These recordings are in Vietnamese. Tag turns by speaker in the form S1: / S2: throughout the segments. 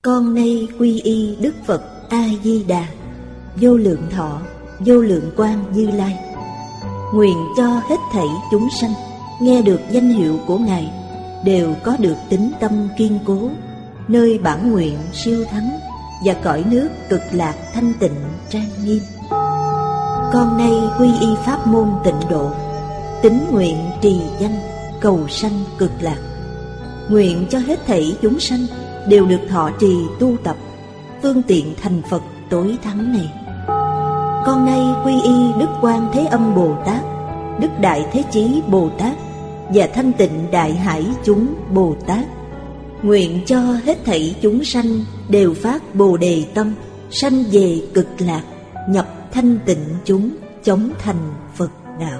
S1: Con nay quy y Đức Phật A-di-đà, vô lượng thọ, vô lượng quang Như Lai. Nguyện cho hết thảy chúng sanh nghe được danh hiệu của Ngài đều có được tín tâm kiên cố, nơi bản nguyện siêu thắng và cõi nước cực lạc thanh tịnh trang nghiêm. Con nay quy y pháp môn Tịnh Độ, tín nguyện trì danh cầu sanh cực lạc. Nguyện cho hết thảy chúng sanh đều được thọ trì tu tập phương tiện thành Phật tối thắng này. Con nay quy y Đức Quan Thế Âm Bồ Tát, Đức Đại Thế Chí Bồ Tát và Thanh Tịnh Đại Hải chúng Bồ Tát. Nguyện cho hết thảy chúng sanh đều phát Bồ Đề tâm, sanh về cực lạc, nhập thanh tịnh chúng, chóng thành Phật đạo.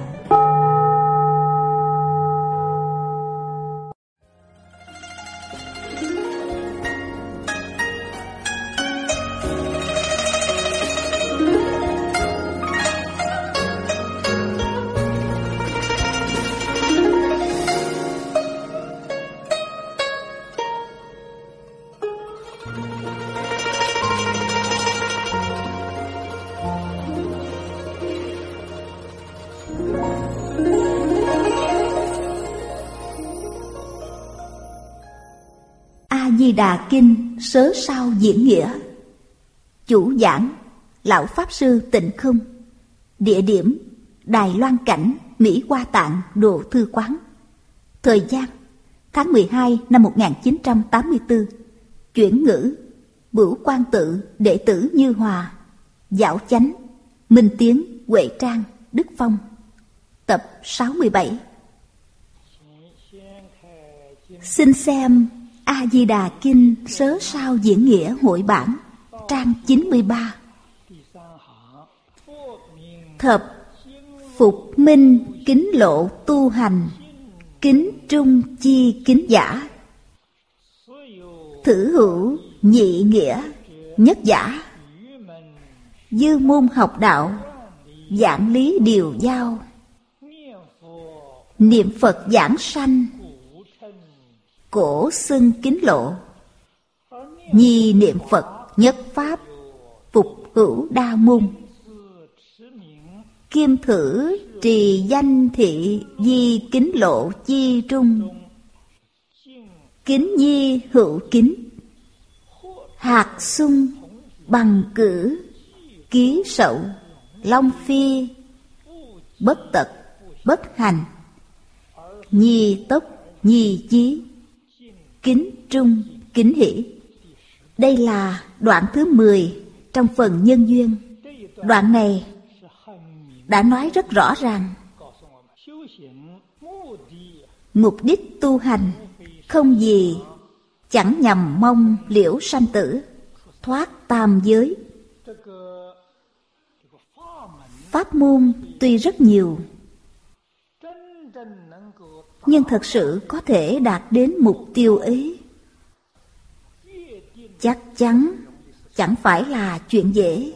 S2: Di Đà Kinh Sớ Sao Diễn Nghĩa. Chủ giảng Lão Pháp Sư Tịnh Không. Địa điểm Đài Loan Cảnh, Mỹ Hoa Tạng Độ Thư Quán. Thời gian tháng 12 năm 1984. Chuyển ngữ Bửu Quang Tự, đệ tử Như Hòa, Dạo Chánh, Minh Tiến, Huệ Trang, Đức Phong. Tập 67. Xin xem A-di-đà Kinh Sớ Sao Diễn Nghĩa hội bản, trang 93. Thập phục minh kính lộ tu hành, kính trung chi kính giả. Thử hữu nhị nghĩa nhất giả, dư môn học đạo giảng lý điều giao. Niệm Phật giảng sanh, cổ xưng kính lộ. Nhi niệm Phật nhất pháp, phục hữu đa môn. Kim thử trì danh thị, di kính lộ chi trung. Kính nhi hữu kính, hạt sung bằng cử. Ký sậu long phi, bất tật bất hành. Nhi tốc nhi chí, kính trung kính hỷ. Đây là đoạn thứ 10 trong phần nhân duyên. Đoạn này đã nói rất rõ ràng mục đích tu hành không gì chẳng nhằm mong liễu sanh tử, thoát tam giới. Pháp môn tuy rất nhiều, nhưng thật sự có thể đạt đến mục tiêu ấy, chắc chắn chẳng phải là chuyện dễ.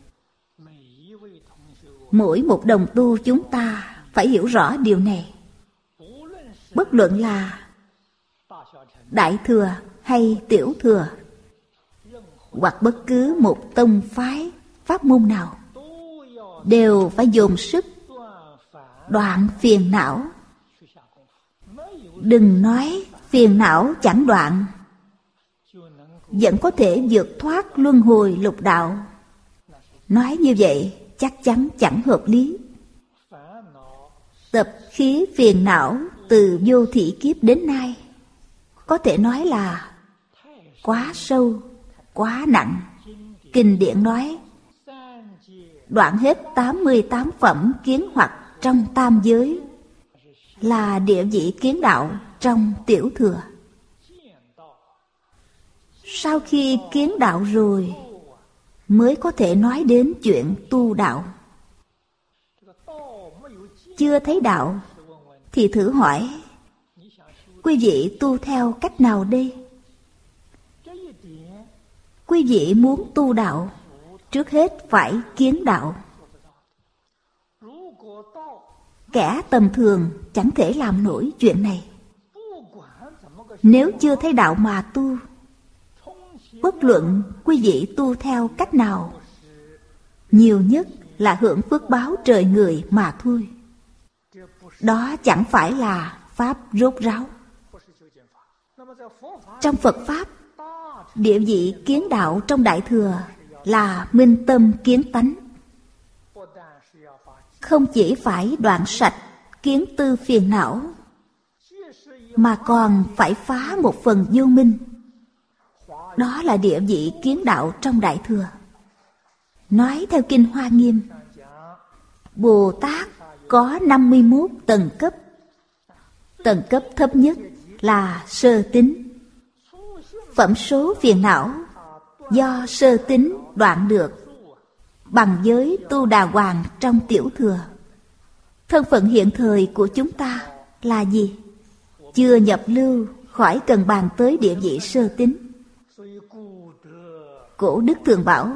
S2: Mỗi một đồng tu chúng ta phải hiểu rõ điều này. Bất luận là đại thừa hay tiểu thừa, hoặc bất cứ một tông phái pháp môn nào, đều phải dồn sức đoạn phiền não. Đừng nói phiền não chẳng đoạn, vẫn có thể vượt thoát luân hồi lục đạo. Nói như vậy chắc chắn chẳng hợp lý. Tập khí phiền não từ vô thị kiếp đến nay có thể nói là quá sâu, quá nặng. Kinh điển nói đoạn hết 88 phẩm kiến hoặc trong tam giới là địa vị kiến đạo trong tiểu thừa. Sau khi kiến đạo rồi mới có thể nói đến chuyện tu đạo. Chưa thấy đạo thì thử hỏi, quý vị tu theo cách nào đây? Quý vị muốn tu đạo, trước hết phải kiến đạo. Kẻ tầm thường chẳng thể làm nổi chuyện này. Nếu chưa thấy đạo mà tu, bất luận quý vị tu theo cách nào, nhiều nhất là hưởng phước báo trời người mà thôi. Đó chẳng phải là pháp rốt ráo. Trong Phật Pháp, địa vị kiến đạo trong Đại Thừa là minh tâm kiến tánh. Không chỉ phải đoạn sạch kiến tư phiền não, mà còn phải phá một phần vô minh. Đó là địa vị kiến đạo trong Đại Thừa. Nói theo Kinh Hoa Nghiêm, Bồ Tát có 51 tầng cấp. Tầng cấp thấp nhất là sơ tín. Phẩm số phiền não do sơ tín đoạn được bằng giới Tu Đà Hoàng trong Tiểu Thừa. Thân phận hiện thời của chúng ta là gì? Chưa nhập lưu, khỏi cần bàn tới địa vị sơ tín. Cổ đức thường bảo,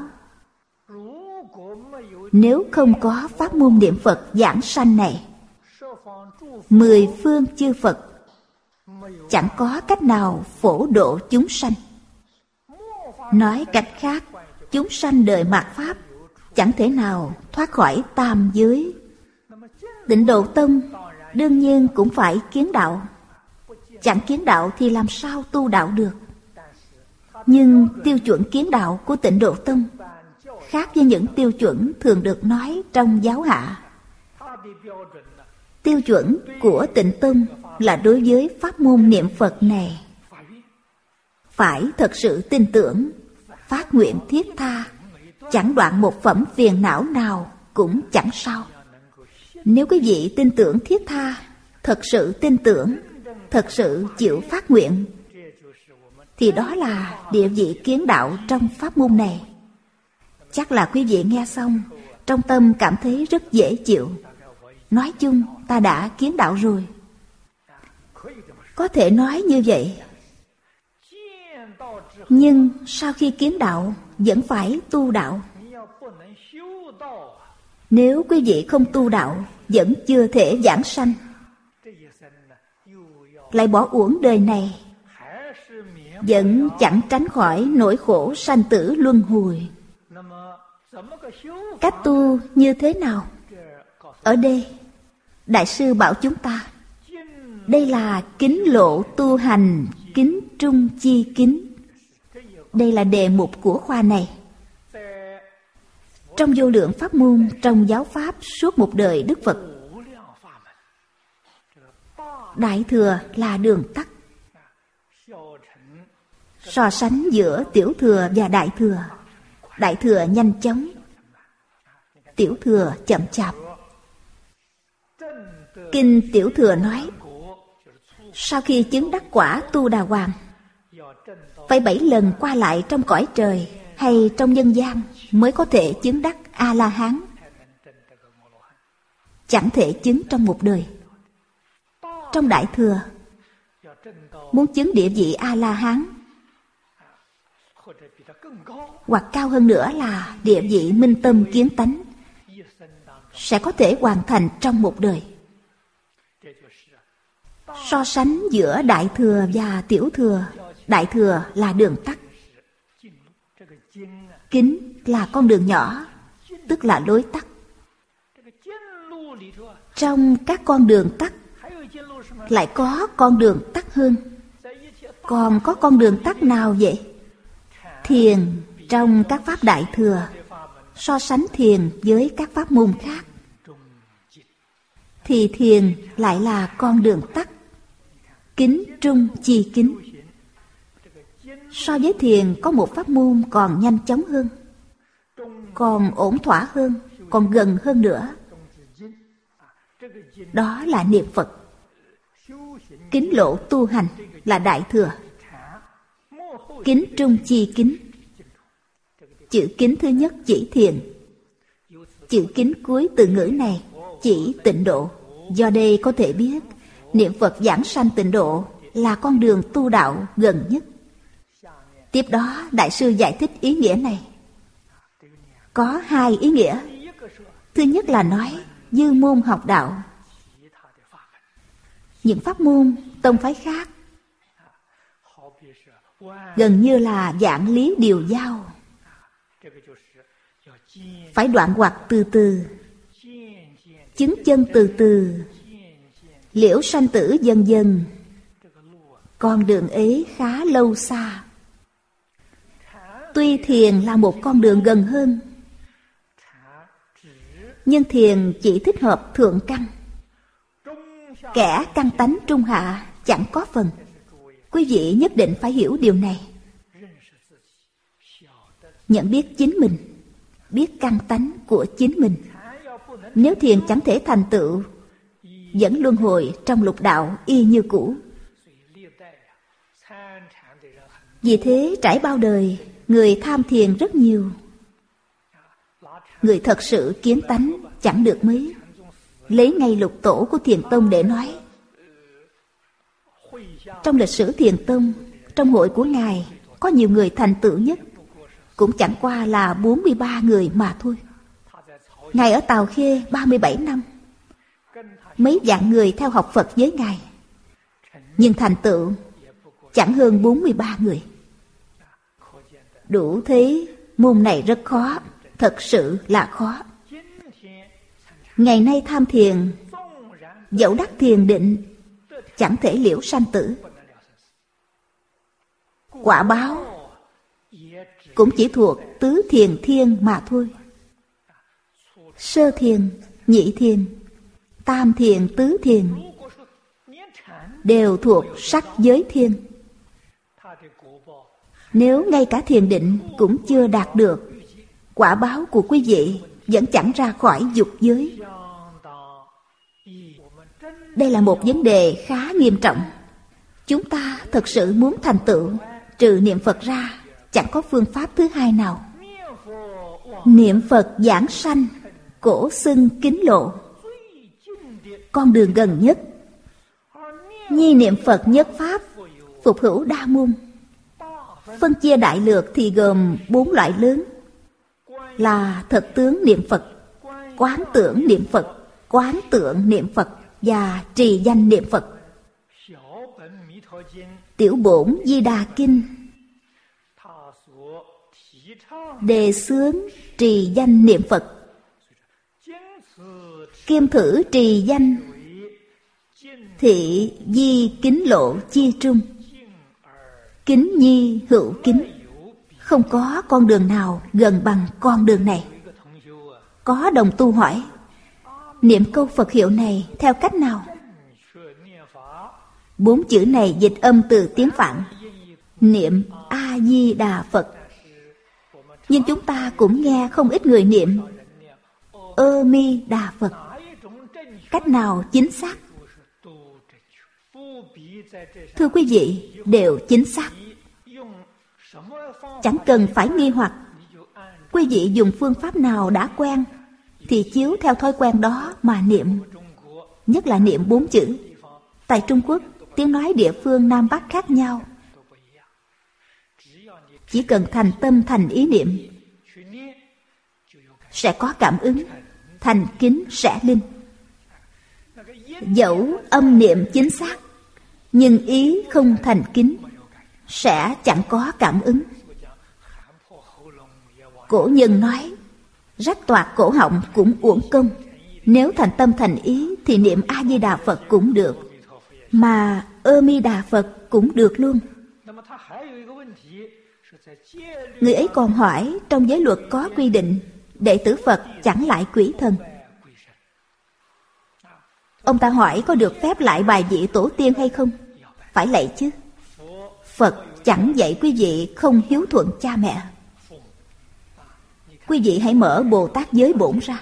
S2: nếu không có pháp môn niệm Phật giảng sanh này, 10 phương chư Phật chẳng có cách nào phổ độ chúng sanh. Nói cách khác, chúng sanh đời mạt Pháp chẳng thể nào thoát khỏi tam giới. Tịnh Độ Tông đương nhiên cũng phải kiến đạo. Chẳng kiến đạo thì làm sao tu đạo được? Nhưng tiêu chuẩn kiến đạo của Tịnh Độ Tông khác với những tiêu chuẩn thường được nói trong giáo hạ. Tiêu chuẩn của Tịnh Tông là đối với pháp môn niệm Phật này phải thật sự tin tưởng, phát nguyện thiết tha, chẳng đoạn một phẩm phiền não nào cũng chẳng sao. Nếu quý vị tin tưởng thiết tha, thật sự tin tưởng, thật sự chịu phát nguyện, thì đó là địa vị kiến đạo trong pháp môn này. Chắc là quý vị nghe xong, trong tâm cảm thấy rất dễ chịu. Nói chung, ta đã kiến đạo rồi. Có thể nói như vậy. Nhưng sau khi kiến đạo, vẫn phải tu đạo. Nếu quý vị không tu đạo, vẫn chưa thể giảng sanh, lại bỏ uổng đời này, vẫn chẳng tránh khỏi nỗi khổ sanh tử luân hồi. Cách tu như thế nào? Ở đây, Đại sư bảo chúng ta, đây là kính lộ tu hành, kính trung chi kính. Đây là đề mục của khoa này. Trong vô lượng pháp môn, trong giáo pháp suốt một đời Đức Phật, Đại Thừa là đường tắt. So sánh giữa Tiểu Thừa và Đại Thừa, Đại Thừa nhanh chóng, Tiểu Thừa chậm chạp. Kinh Tiểu Thừa nói, sau khi chứng đắc quả Tu Đà Hoàng, phải 7 lần qua lại trong cõi trời hay trong nhân gian mới có thể chứng đắc A-la-hán. Chẳng thể chứng trong một đời. Trong Đại Thừa, muốn chứng địa vị A-la-hán, hoặc cao hơn nữa là địa vị minh tâm kiến tánh, sẽ có thể hoàn thành trong một đời. So sánh giữa Đại Thừa và Tiểu Thừa, Đại Thừa là đường tắt. Kính là con đường nhỏ, tức là lối tắt. Trong các con đường tắt, lại có con đường tắt hơn. Còn có con đường tắt nào vậy? Thiền trong các pháp Đại Thừa, so sánh thiền với các pháp môn khác, thì thiền lại là con đường tắt, kính trung chi kính. So với thiền có một pháp môn còn nhanh chóng hơn, còn ổn thỏa hơn, còn gần hơn nữa. Đó là niệm Phật. Kính lộ tu hành là Đại Thừa. Kính trung chi kính. Chữ kính thứ nhất chỉ thiền. Chữ kính cuối từ ngữ này chỉ tịnh độ. Do đây có thể biết, niệm Phật giảng sanh tịnh độ là con đường tu đạo gần nhất. Tiếp đó, Đại sư giải thích ý nghĩa này. Có 2 ý nghĩa. Thứ nhất là nói dư môn học đạo. Những pháp môn, tông phái khác, gần như là vạn lý điều giao. Phải đoạn hoặc từ từ, chứng chân từ từ, liễu sanh tử dần dần. Con đường ấy khá lâu xa. Tuy thiền là một con đường gần hơn, nhưng thiền chỉ thích hợp thượng căn. Kẻ căn tánh trung hạ chẳng có phần. Quý vị nhất định phải hiểu điều này. Nhận biết chính mình, biết căn tánh của chính mình. Nếu thiền chẳng thể thành tựu, vẫn luân hồi trong lục đạo y như cũ. Vì thế trải bao đời, người tham thiền rất nhiều. Người thật sự kiến tánh chẳng được mấy. Lấy ngay lục tổ của Thiền Tông để nói. Trong lịch sử Thiền Tông, trong hội của Ngài, có nhiều người thành tựu nhất, cũng chẳng qua là 43 người mà thôi. Ngài ở Tào Khê 37 năm. Mấy vạn người theo học Phật với Ngài, nhưng thành tựu chẳng hơn 43 người. Đủ thấy môn này rất khó, thật sự là khó. Ngày nay tham thiền, dẫu đắc thiền định, chẳng thể liễu sanh tử. Quả báo cũng chỉ thuộc tứ thiền thiên mà thôi. Sơ thiền, nhị thiền, tam thiền, tứ thiền đều thuộc sắc giới thiên. Nếu ngay cả thiền định cũng chưa đạt được, quả báo của quý vị vẫn chẳng ra khỏi dục giới. Đây là một vấn đề khá nghiêm trọng. Chúng ta thật sự muốn thành tựu, trừ niệm Phật ra, chẳng có phương pháp thứ hai nào. Niệm Phật giảng sanh, cổ xưng kính lộ, con đường gần nhất. Nhi niệm Phật nhất pháp, phục hữu đa môn. Phân chia đại lược thì gồm 4 loại lớn, là thật tướng niệm Phật, quán tưởng niệm Phật, quán tượng niệm Phật và trì danh niệm Phật. Tiểu bổn Di Đà Kinh đề xướng trì danh niệm Phật. Kiêm thử trì danh, thị di kính lộ chia trung. Kính nhi hữu kính, không có con đường nào gần bằng con đường này. Có đồng tu hỏi, niệm câu Phật hiệu này theo cách nào? 4 chữ này dịch âm từ tiếng Phạn, niệm A Di Đà Phật. Nhưng chúng ta cũng nghe không ít người niệm Ơ Mi Đà Phật. Cách nào chính xác? Thưa quý vị, đều chính xác. Chẳng cần phải nghi hoặc. Quý vị dùng phương pháp nào đã quen thì chiếu theo thói quen đó mà niệm. Nhất là niệm 4 chữ. Tại Trung Quốc, tiếng nói địa phương Nam Bắc khác nhau. Chỉ cần thành tâm thành ý niệm, sẽ có cảm ứng, thành kính sẽ linh. Dẫu âm niệm chính xác, nhưng ý không thành kính, sẽ chẳng có cảm ứng. Cổ nhân nói, rách toạc cổ họng cũng uổng công. Nếu thành tâm thành ý thì niệm A Di Đà Phật cũng được, mà Ơ Mi Đà Phật cũng được luôn. Người ấy còn hỏi, trong giới luật có quy định đệ tử Phật chẳng lại quỷ thần. Ông ta hỏi có được phép lại bài vị tổ tiên hay không? Phải lạy chứ. Phật chẳng dạy quý vị không hiếu thuận cha mẹ. Quý vị hãy mở Bồ Tát giới bổn ra.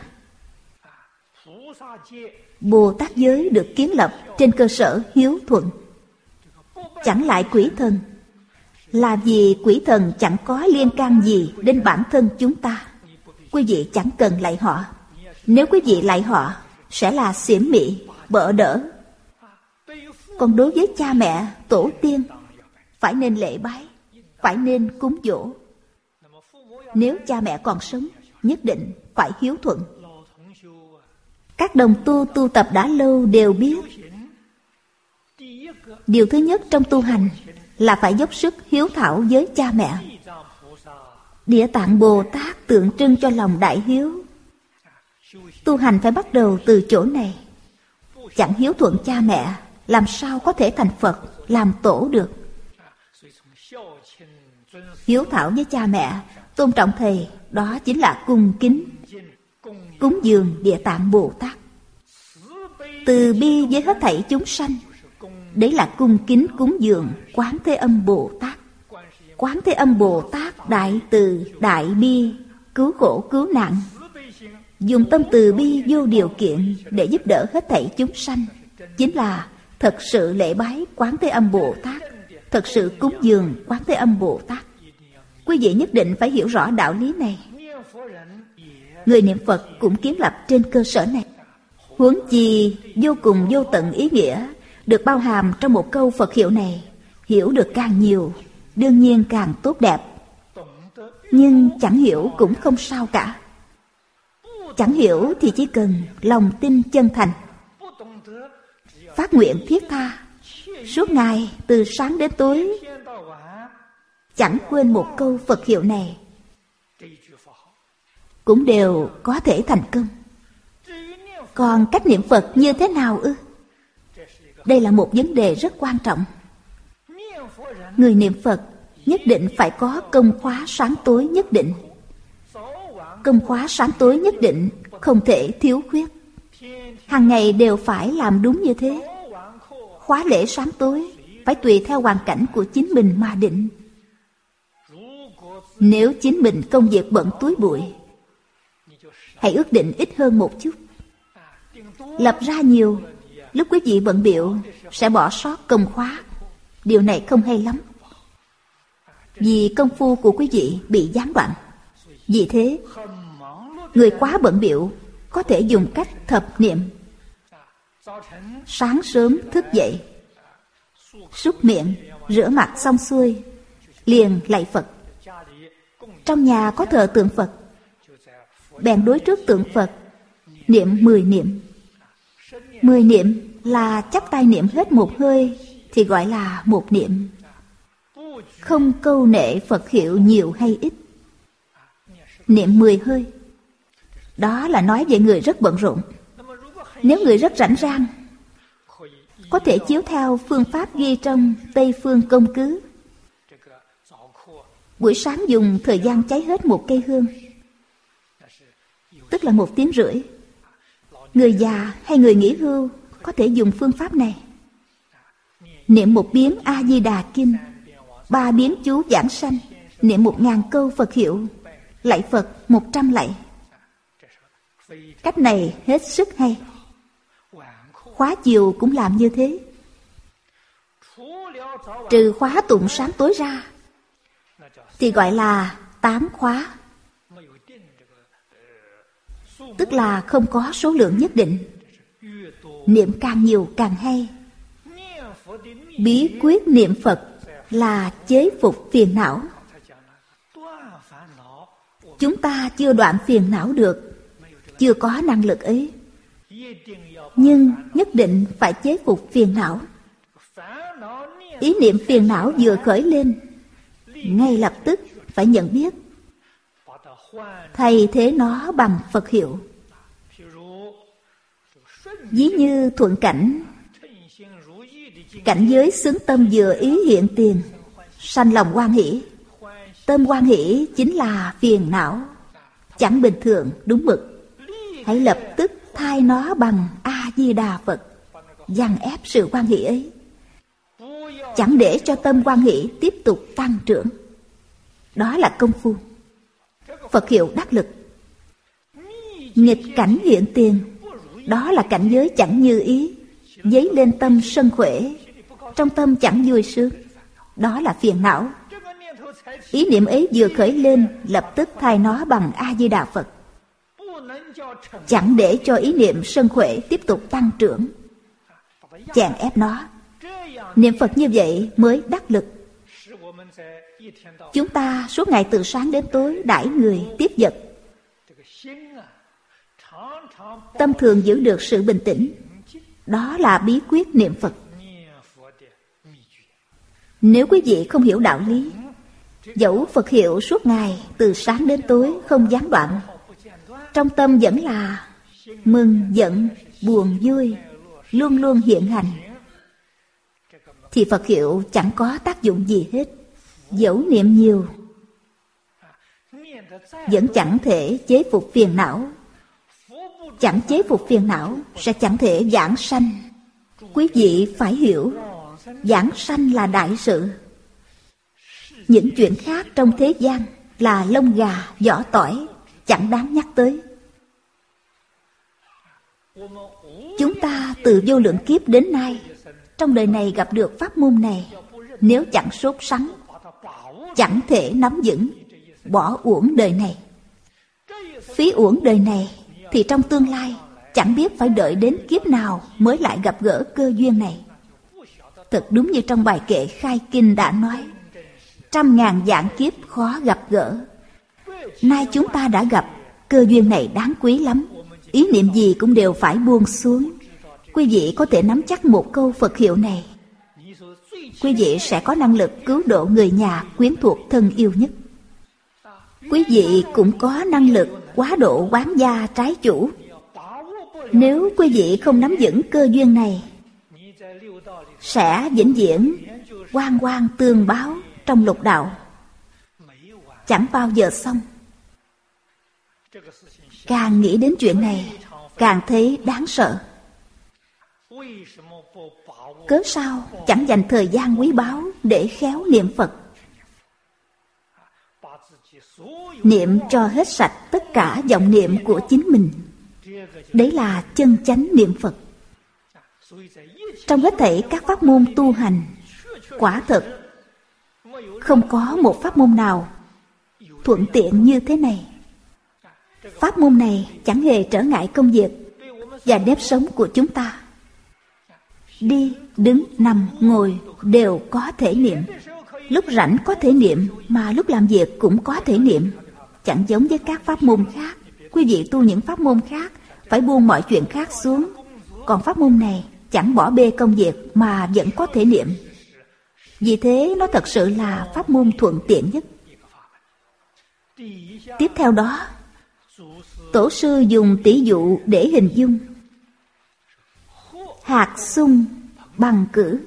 S2: Bồ Tát giới được kiến lập trên cơ sở hiếu thuận. Chẳng lại quỷ thần là vì quỷ thần chẳng có liên can gì đến bản thân chúng ta. Quý vị chẳng cần lạy họ. Nếu quý vị lạy họ sẽ là xiểm mị, bợ đỡ. Còn đối với cha mẹ, tổ tiên, phải nên lễ bái, phải nên cúng dỗ. Nếu cha mẹ còn sống, nhất định phải hiếu thuận. Các đồng tu tu tập đã lâu đều biết, điều thứ nhất trong tu hành là phải dốc sức hiếu thảo với cha mẹ. Địa Tạng Bồ Tát tượng trưng cho lòng đại hiếu. Tu hành phải bắt đầu từ chỗ này. Chẳng hiếu thuận cha mẹ, làm sao có thể thành Phật, làm tổ được. Hiếu thảo với cha mẹ, tôn trọng thầy, đó chính là cung kính. Cúng dường Địa Tạng Bồ Tát. Từ bi với hết thảy chúng sanh, đấy là cung kính cúng dường Quán Thế Âm Bồ Tát. Quán Thế Âm Bồ Tát đại từ, đại bi, cứu khổ cứu nạn. Dùng tâm từ bi vô điều kiện để giúp đỡ hết thảy chúng sanh, chính là thật sự lễ bái Quán Thế Âm Bồ Tát, thật sự cúng dường Quán Thế Âm Bồ Tát. Quý vị nhất định phải hiểu rõ đạo lý này. Người niệm Phật cũng kiến lập trên cơ sở này. Huống chi vô cùng vô tận ý nghĩa được bao hàm trong một câu Phật hiệu này, hiểu được càng nhiều, đương nhiên càng tốt đẹp. Nhưng chẳng hiểu cũng không sao cả. Chẳng hiểu thì chỉ cần lòng tin chân thành, phát nguyện thiết tha, suốt ngày từ sáng đến tối, chẳng quên một câu Phật hiệu này, cũng đều có thể thành công. Còn cách niệm Phật như thế nào ư? Đây là một vấn đề rất quan trọng. Người niệm Phật nhất định phải có công khóa sáng tối nhất định. Công khóa sáng tối nhất định không thể thiếu khuyết. Hàng ngày đều phải làm đúng như thế. Khóa lễ sáng tối phải tùy theo hoàn cảnh của chính mình mà định. Nếu chính mình công việc bận túi bụi, hãy ước định ít hơn một chút. Lập ra nhiều, lúc quý vị bận bịu sẽ bỏ sót công khóa. Điều này không hay lắm, vì công phu của quý vị bị gián đoạn. Vì thế, người quá bận bịu có thể dùng cách thập niệm. Sáng sớm thức dậy, súc miệng, rửa mặt xong xuôi, liền lạy Phật. Trong nhà có thờ tượng Phật, bèn đối trước tượng Phật niệm 10 niệm. 10 niệm là chắp tay niệm hết một hơi thì gọi là một niệm. Không câu nệ Phật hiệu nhiều hay ít. Niệm 10 hơi, đó là nói về người rất bận rộn. Nếu người rất rảnh rang, có thể chiếu theo phương pháp ghi trong Tây Phương Công Cứ. Buổi sáng dùng thời gian cháy hết một cây hương, tức là 1 tiếng rưỡi. Người già hay người nghỉ hưu có thể dùng phương pháp này. Niệm 1 biến A-di-đà Kinh, 3 biến chú giảng sanh, niệm 1000 câu Phật hiệu, lạy Phật 100 lạy. Cách này hết sức hay. Khóa chiều cũng làm như thế. Trừ khóa tụng sáng tối ra thì gọi là 8 khóa, tức là không có số lượng nhất định. Niệm càng nhiều càng hay. Bí quyết niệm Phật là chế phục phiền não. Chúng ta chưa đoạn phiền não được, chưa có năng lực ấy. Nhưng nhất định phải chế phục phiền não. Ý niệm phiền não vừa khởi lên, ngay lập tức phải nhận biết, thay thế nó bằng Phật hiệu. Ví như thuận cảnh, cảnh giới xứng tâm vừa ý hiện tiền, sanh lòng hoan hỷ. Tâm hoan hỷ chính là phiền não, chẳng bình thường, đúng mực. Hãy lập tức thay nó bằng A-di-đà Phật, dằn ép sự hoan hỷ ấy, chẳng để cho tâm hoan hỷ tiếp tục tăng trưởng. Đó là công phu. Phật hiệu đắc lực. Nghịch cảnh hiện tiền, đó là cảnh giới chẳng như ý, dấy lên tâm sân khỏe, trong tâm chẳng vui sướng, đó là phiền não. Ý niệm ấy vừa khởi lên, lập tức thay nó bằng A-di-đà Phật, chẳng để cho ý niệm sân khỏe tiếp tục tăng trưởng, chèn ép nó. Niệm Phật như vậy mới đắc lực. Chúng ta suốt ngày từ sáng đến tối đãi người tiếp vật, tâm thường giữ được sự bình tĩnh. Đó là bí quyết niệm Phật. Nếu quý vị không hiểu đạo lý, dẫu Phật hiệu suốt ngày từ sáng đến tối không gián đoạn, trong tâm vẫn là mừng, giận, buồn, vui luôn luôn hiện hành, thì Phật hiệu chẳng có tác dụng gì hết. Dẫu niệm nhiều vẫn chẳng thể chế phục phiền não. Chẳng chế phục phiền não sẽ chẳng thể giảng sanh. Quý vị phải hiểu, giảng sanh là đại sự. Những chuyện khác trong thế gian là lông gà, vỏ tỏi, chẳng đáng nhắc tới. Chúng ta từ vô lượng kiếp đến nay, trong đời này gặp được pháp môn này, nếu chẳng sốt sắng, chẳng thể nắm vững, bỏ uổng đời này. Phí uổng đời này, thì trong tương lai chẳng biết phải đợi đến kiếp nào mới lại gặp gỡ cơ duyên này. Thật đúng như trong bài kệ khai kinh đã nói, 100.000 vạn kiếp khó gặp gỡ. Nay chúng ta đã gặp, cơ duyên này đáng quý lắm. Ý niệm gì cũng đều phải buông xuống. Quý vị có thể nắm chắc một câu Phật hiệu này, quý vị sẽ có năng lực cứu độ người nhà quyến thuộc thân yêu nhất. Quý vị cũng có năng lực quá độ quán gia trái chủ. Nếu quý vị không nắm vững cơ duyên này, sẽ vĩnh viễn oan oan tương báo trong lục đạo, chẳng bao giờ xong. Càng nghĩ đến chuyện này, càng thấy đáng sợ. Cớ sao chẳng dành thời gian quý báu để khéo niệm Phật, niệm cho hết sạch tất cả vọng niệm của chính mình. Đấy là chân chánh niệm Phật. Trong hết thảy các pháp môn tu hành, quả thật không có một pháp môn nào thuận tiện như thế này. Pháp môn này chẳng hề trở ngại công việc và nếp sống của chúng ta. Đi, đứng, nằm, ngồi đều có thể niệm. Lúc rảnh có thể niệm, mà lúc làm việc cũng có thể niệm. Chẳng giống với các pháp môn khác. Quý vị tu những pháp môn khác phải buông mọi chuyện khác xuống. Còn pháp môn này chẳng bỏ bê công việc mà vẫn có thể niệm. Vì thế nó thật sự là pháp môn thuận tiện nhất. Tiếp theo đó, Tổ sư dùng tỷ dụ để hình dung. Hạt sung bằng cử.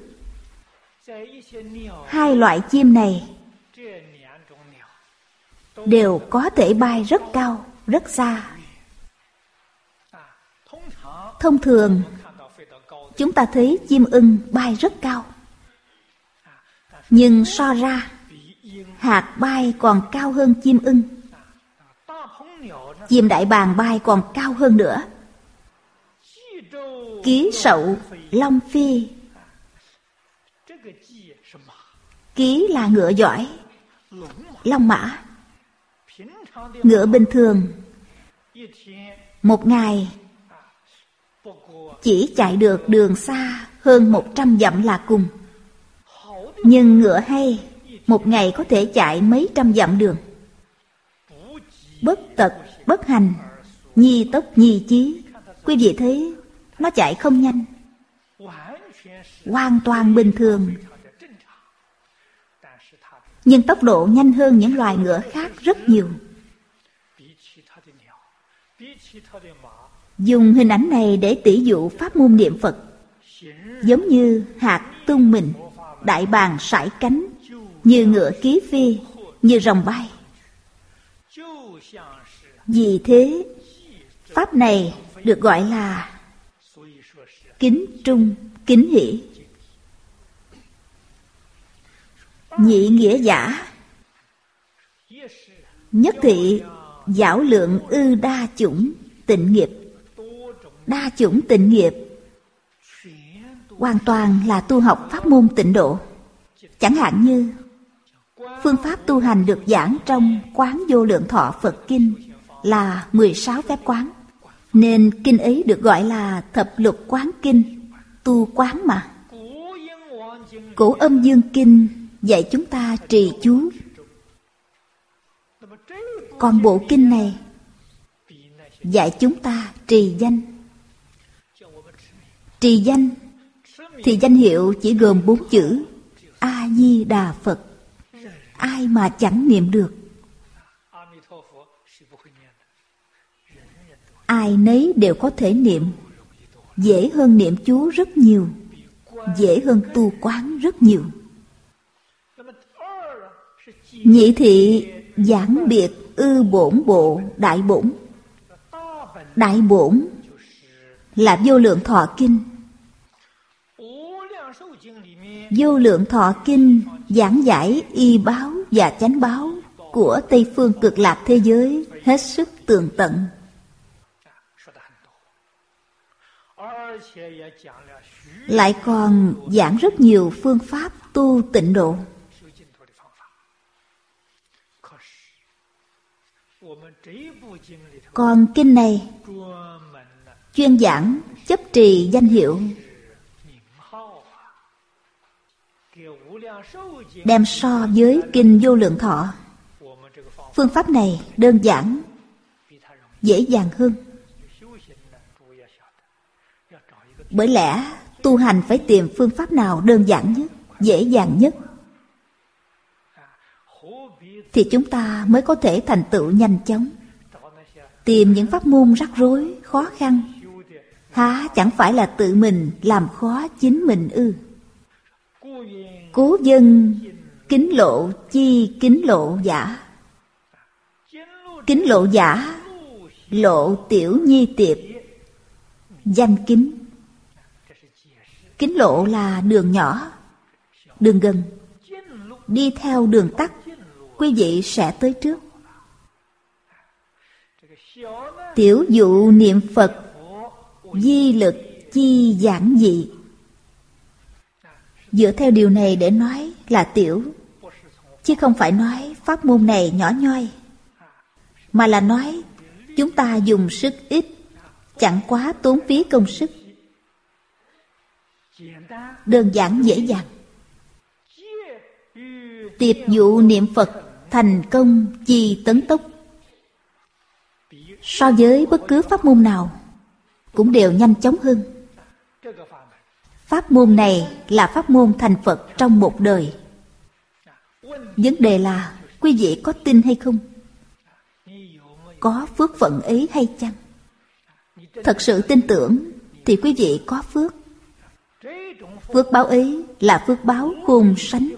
S2: Hai loại chim này đều có thể bay rất cao, rất xa. Thông thường, chúng ta thấy chim ưng bay rất cao. Nhưng so ra, hạt bay còn cao hơn chim ưng. Chim đại bàng bay còn cao hơn nữa. Ký sậu long phi. Ký là ngựa giỏi, long mã. Ngựa bình thường một ngày chỉ chạy được đường xa hơn 100 dặm là cùng. Nhưng ngựa hay một ngày có thể chạy mấy trăm dặm đường. Bất tật bất hành, nhi tốc nhi chí. Quý vị thấy nó chạy không nhanh, hoàn toàn bình thường, nhưng tốc độ nhanh hơn những loài ngựa khác rất nhiều. Dùng hình ảnh này để tỉ dụ pháp môn niệm Phật, giống như hạt tung mình, đại bàng sải cánh, như ngựa ký phi, như rồng bay. Vì thế, pháp này được gọi là kính trung kính hỷ. Nhị nghĩa giả, nhất thị giảo lượng ư đa chủng tịnh nghiệp. Đa chủng tịnh nghiệp hoàn toàn là tu học pháp môn tịnh độ. Chẳng hạn như phương pháp tu hành được giảng trong Quán Vô Lượng Thọ Phật Kinh là 16 phép quán, nên kinh ấy được gọi là Thập Lục Quán Kinh, tu quán mà. Cổ Âm Dương Kinh dạy chúng ta trì chú. Còn bộ kinh này dạy chúng ta trì danh. Trì danh thì danh hiệu chỉ gồm 4 chữ A A-di-đà Phật. Ai mà chẳng niệm được. Ai nấy đều có thể niệm. Dễ hơn niệm chú rất nhiều. Dễ hơn tu quán rất nhiều. Nhị thị giảng biệt ư bổn bộ đại bổn. Đại bổn là Vô Lượng Thọ Kinh. Vô Lượng Thọ Kinh giảng giải y báo và chánh báo của Tây Phương Cực Lạc thế giới hết sức tường tận. Lại còn giảng rất nhiều phương pháp tu tịnh độ. Còn kinh này chuyên giảng chấp trì danh hiệu, đem so với kinh Vô Lượng Thọ. Phương pháp này đơn giản, dễ dàng hơn. Bởi lẽ tu hành phải tìm phương pháp nào đơn giản nhất, dễ dàng nhất, thì chúng ta mới có thể thành tựu nhanh chóng. Tìm những pháp môn rắc rối, khó khăn, há chẳng phải là tự mình làm khó chính mình ư? Cố dân kính lộ chi kính lộ giả. Kính lộ giả, lộ tiểu nhi tiệp, danh kính. Kính lộ là đường nhỏ, đường gần. Đi theo đường tắt, quý vị sẽ tới trước. Tiểu dụ niệm Phật, di lực chi giản dị. Dựa theo điều này để nói là tiểu, chứ không phải nói pháp môn này nhỏ nhoi, mà là nói chúng ta dùng sức ít, chẳng quá tốn phí công sức. Đơn giản dễ dàng. Tiệp dụ niệm Phật thành công chi tấn tốc. So với bất cứ pháp môn nào cũng đều nhanh chóng hơn. Pháp môn này là pháp môn thành Phật trong một đời. Vấn đề là quý vị có tin hay không? Có phước phận ấy hay chăng? Thật sự tin tưởng thì quý vị có phước. Phước báo ấy là phước báo khôn sánh.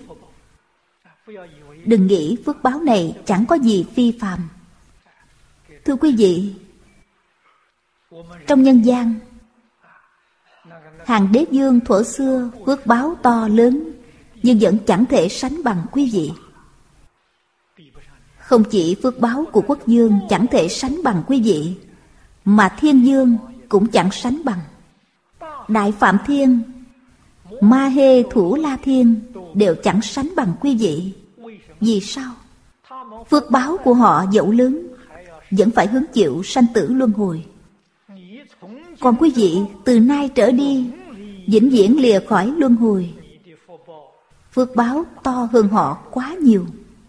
S2: Đừng nghĩ phước báo này chẳng có gì phi phàm. Thưa quý vị, trong nhân gian, hàng đế vương thuở xưa phước báo to lớn, nhưng vẫn chẳng thể sánh bằng quý vị. Không chỉ phước báo của quốc vương chẳng thể sánh bằng quý vị, mà thiên vương cũng chẳng sánh bằng. Đại Phạm Thiên, Ma Hê Thủ La Thiên đều chẳng sánh bằng quý vị. Vì sao? Phước báo của họ dẫu lớn, vẫn phải hứng chịu sanh tử luân hồi. Còn quý vị từ nay trở đi vĩnh viễn lìa khỏi luân hồi. Phước báo to hơn họ quá nhiều.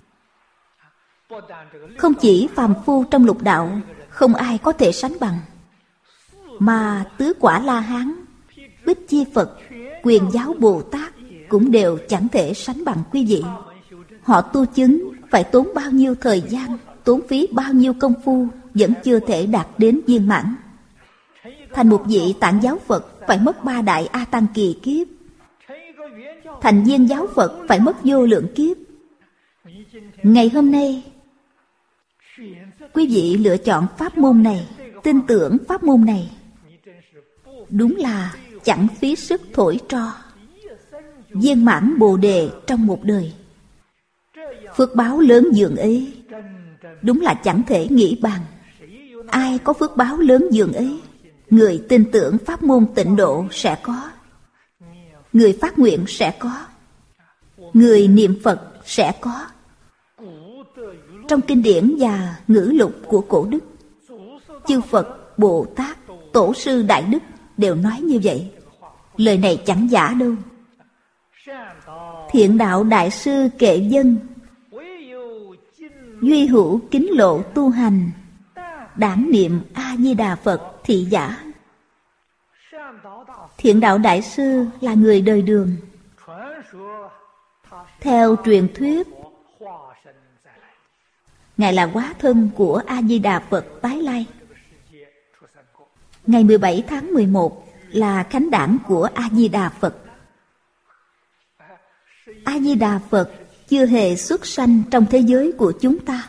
S2: Không chỉ phàm phu trong lục đạo không ai có thể sánh bằng, mà tứ quả La Hán, Bích Chi Phật, Quyền Giáo Bồ Tát cũng đều chẳng thể sánh bằng quý vị. Họ tu chứng phải tốn bao nhiêu thời gian, tốn phí bao nhiêu công phu, vẫn chưa thể đạt đến viên mãn. Thành một vị Tạng Giáo Phật phải mất 3 đại A Tăng kỳ kiếp. Thành Viên Giáo Phật phải mất vô lượng kiếp. Ngày hôm nay, quý vị lựa chọn pháp môn này, tin tưởng pháp môn này, đúng là chẳng phí sức thổi tro, viên mãn Bồ Đề trong một đời. Phước báo lớn dường ấy, đúng là chẳng thể nghĩ bàn. Ai có phước báo lớn dường ấy, người tin tưởng pháp môn tịnh độ sẽ có, người phát nguyện sẽ có, người niệm Phật sẽ có. Trong kinh điển và ngữ lục của cổ đức, chư Phật, Bồ Tát, Tổ sư Đại Đức đều nói như vậy. Lời này chẳng giả đâu. Thiện đạo đại sư Kệ Dân, duy hữu kính lộ tu hành, đản niệm A-di-đà Phật thị giả. Thiện đạo đại sư là người đời đường. Theo truyền thuyết, Ngài là hóa thân của A-di-đà Phật tái lai. Ngày 17 tháng 11 là khánh đản của A-di-đà Phật. A-di-đà Phật chưa hề xuất sanh trong thế giới của chúng ta.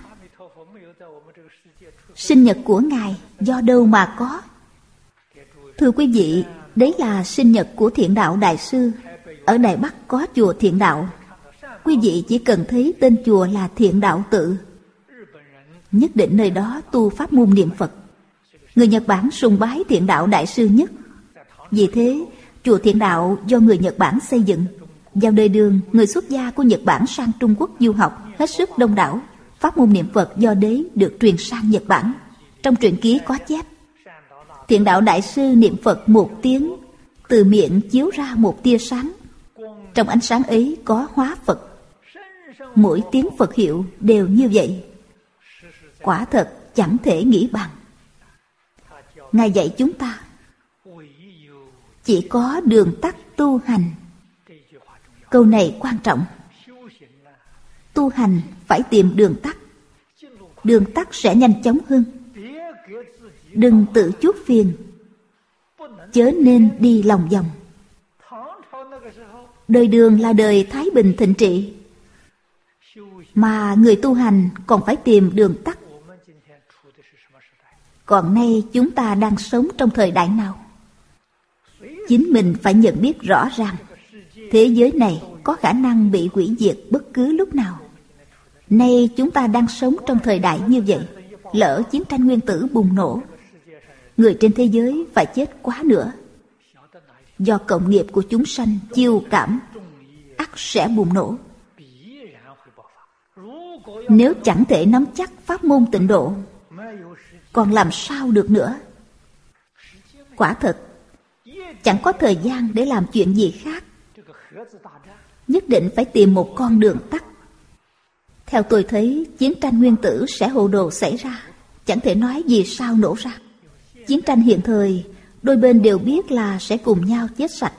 S2: Sinh nhật của Ngài do đâu mà có? Thưa quý vị, đấy là sinh nhật của Thiện Đạo Đại Sư. Ở Đài Bắc có chùa Thiện Đạo. Quý vị chỉ cần thấy tên chùa là Thiện Đạo Tự, nhất định nơi đó tu pháp môn niệm Phật. Người Nhật Bản sùng bái Thiện Đạo Đại Sư nhất. Vì thế, chùa Thiện Đạo do người Nhật Bản xây dựng. Vào đời Đường, người xuất gia của Nhật Bản sang Trung Quốc du học hết sức đông đảo. Pháp môn niệm Phật do đế được truyền sang Nhật Bản. Trong truyện ký có chép, Thiện Đạo Đại Sư niệm Phật một tiếng, từ miệng chiếu ra một tia sáng. Trong ánh sáng ấy có hóa Phật. Mỗi tiếng Phật hiệu đều như vậy. Quả thật chẳng thể nghĩ bằng. Ngài dạy chúng ta chỉ có đường tắt tu hành. Câu này quan trọng. Tu hành phải tìm đường tắt. Đường tắt sẽ nhanh chóng hơn. Đừng tự chuốc phiền, chớ nên đi lòng vòng. Đời Đường là đời thái bình thịnh trị, mà người tu hành còn phải tìm đường tắt. Còn nay chúng ta đang sống trong thời đại nào? Chính mình phải nhận biết rõ ràng, thế giới này có khả năng bị hủy diệt bất cứ lúc nào. Nay chúng ta đang sống trong thời đại như vậy. Lỡ chiến tranh nguyên tử bùng nổ, người trên thế giới phải chết quá nữa. Do cộng nghiệp của chúng sanh chiêu cảm, ắt sẽ bùng nổ. Nếu chẳng thể nắm chắc pháp môn tịnh độ, còn làm sao được nữa? Quả thật chẳng có thời gian để làm chuyện gì khác. Nhất định phải tìm một con đường tắt. Theo tôi thấy, chiến tranh nguyên tử sẽ hồ đồ xảy ra. Chẳng thể nói vì sao nổ ra. Chiến tranh hiện thời, đôi bên đều biết là sẽ cùng nhau chết sạch.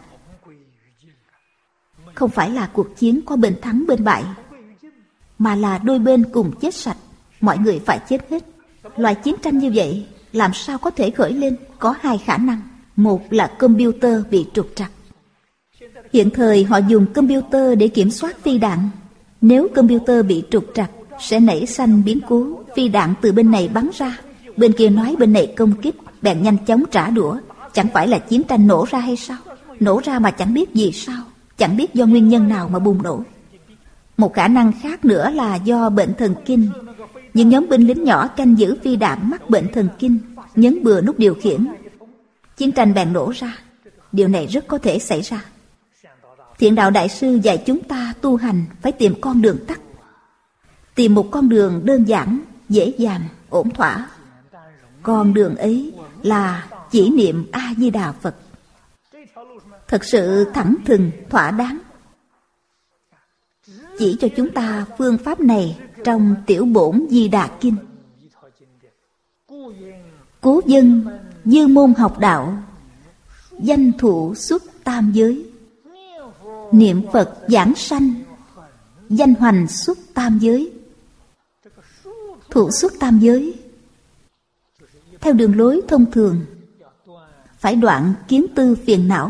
S2: Không phải là cuộc chiến có bên thắng bên bại, mà là đôi bên cùng chết sạch. Mọi người phải chết hết. Loại chiến tranh như vậy làm sao có thể khởi lên? Có hai khả năng. Một là computer bị trục trặc. Hiện thời họ dùng computer để kiểm soát phi đạn. Nếu computer bị trục trặc, sẽ nảy sanh biến cố. Phi đạn từ bên này bắn ra, bên kia nói bên này công kích, bèn nhanh chóng trả đũa. Chẳng phải là chiến tranh nổ ra hay sao? Nổ ra mà chẳng biết vì sao, chẳng biết do nguyên nhân nào mà bùng nổ. Một khả năng khác nữa là do bệnh thần kinh. Những nhóm binh lính nhỏ canh giữ phi đạn mắc bệnh thần kinh, nhấn bừa nút điều khiển, chiến tranh bèn nổ ra. Điều này rất có thể xảy ra. Thiện Đạo Đại Sư dạy chúng ta tu hành phải tìm con đường tắt. Tìm một con đường đơn giản, dễ dàng, ổn thỏa. Con đường ấy là chỉ niệm A-di-đà Phật. Thật sự thẳng thừng, thỏa đáng. Chỉ cho chúng ta phương pháp này trong Tiểu Bổn Di Đà Kinh. Cố dân dư môn học đạo, danh thụ xuất tam giới. Niệm Phật giảng sanh, danh hoành xuất tam giới. Thụ xuất tam giới theo đường lối thông thường, phải đoạn kiến tư phiền não,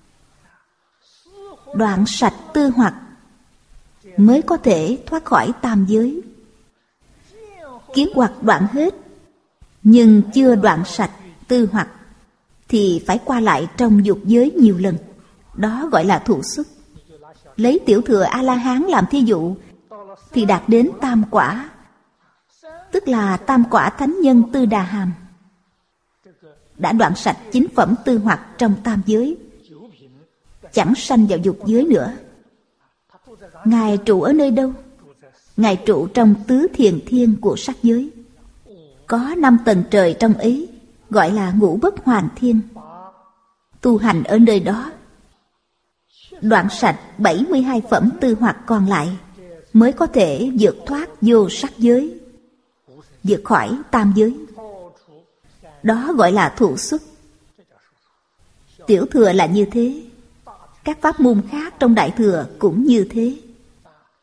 S2: đoạn sạch tư hoặc, mới có thể thoát khỏi tam giới. Kiến hoặc đoạn hết, nhưng chưa đoạn sạch tư hoặc, thì phải qua lại trong dục giới nhiều lần. Đó gọi là thụ xuất. Lấy tiểu thừa A-la-hán làm thí dụ, thì đạt đến tam quả, tức là tam quả thánh nhân Tư Đà Hàm. Đã đoạn sạch 9 phẩm tư hoặc trong tam giới, chẳng sanh vào dục giới nữa. Ngài trụ ở nơi đâu? Ngài trụ trong tứ thiền thiên của sắc giới. Có 5 tầng trời trong ấy, gọi là ngũ bất hoàn thiên. Tu hành ở nơi đó, đoạn sạch 72 phẩm tư hoặc còn lại, mới có thể vượt thoát vô sắc giới, vượt khỏi tam giới. Đó gọi là thụ xuất. Tiểu thừa là như thế. Các pháp môn khác trong Đại Thừa cũng như thế.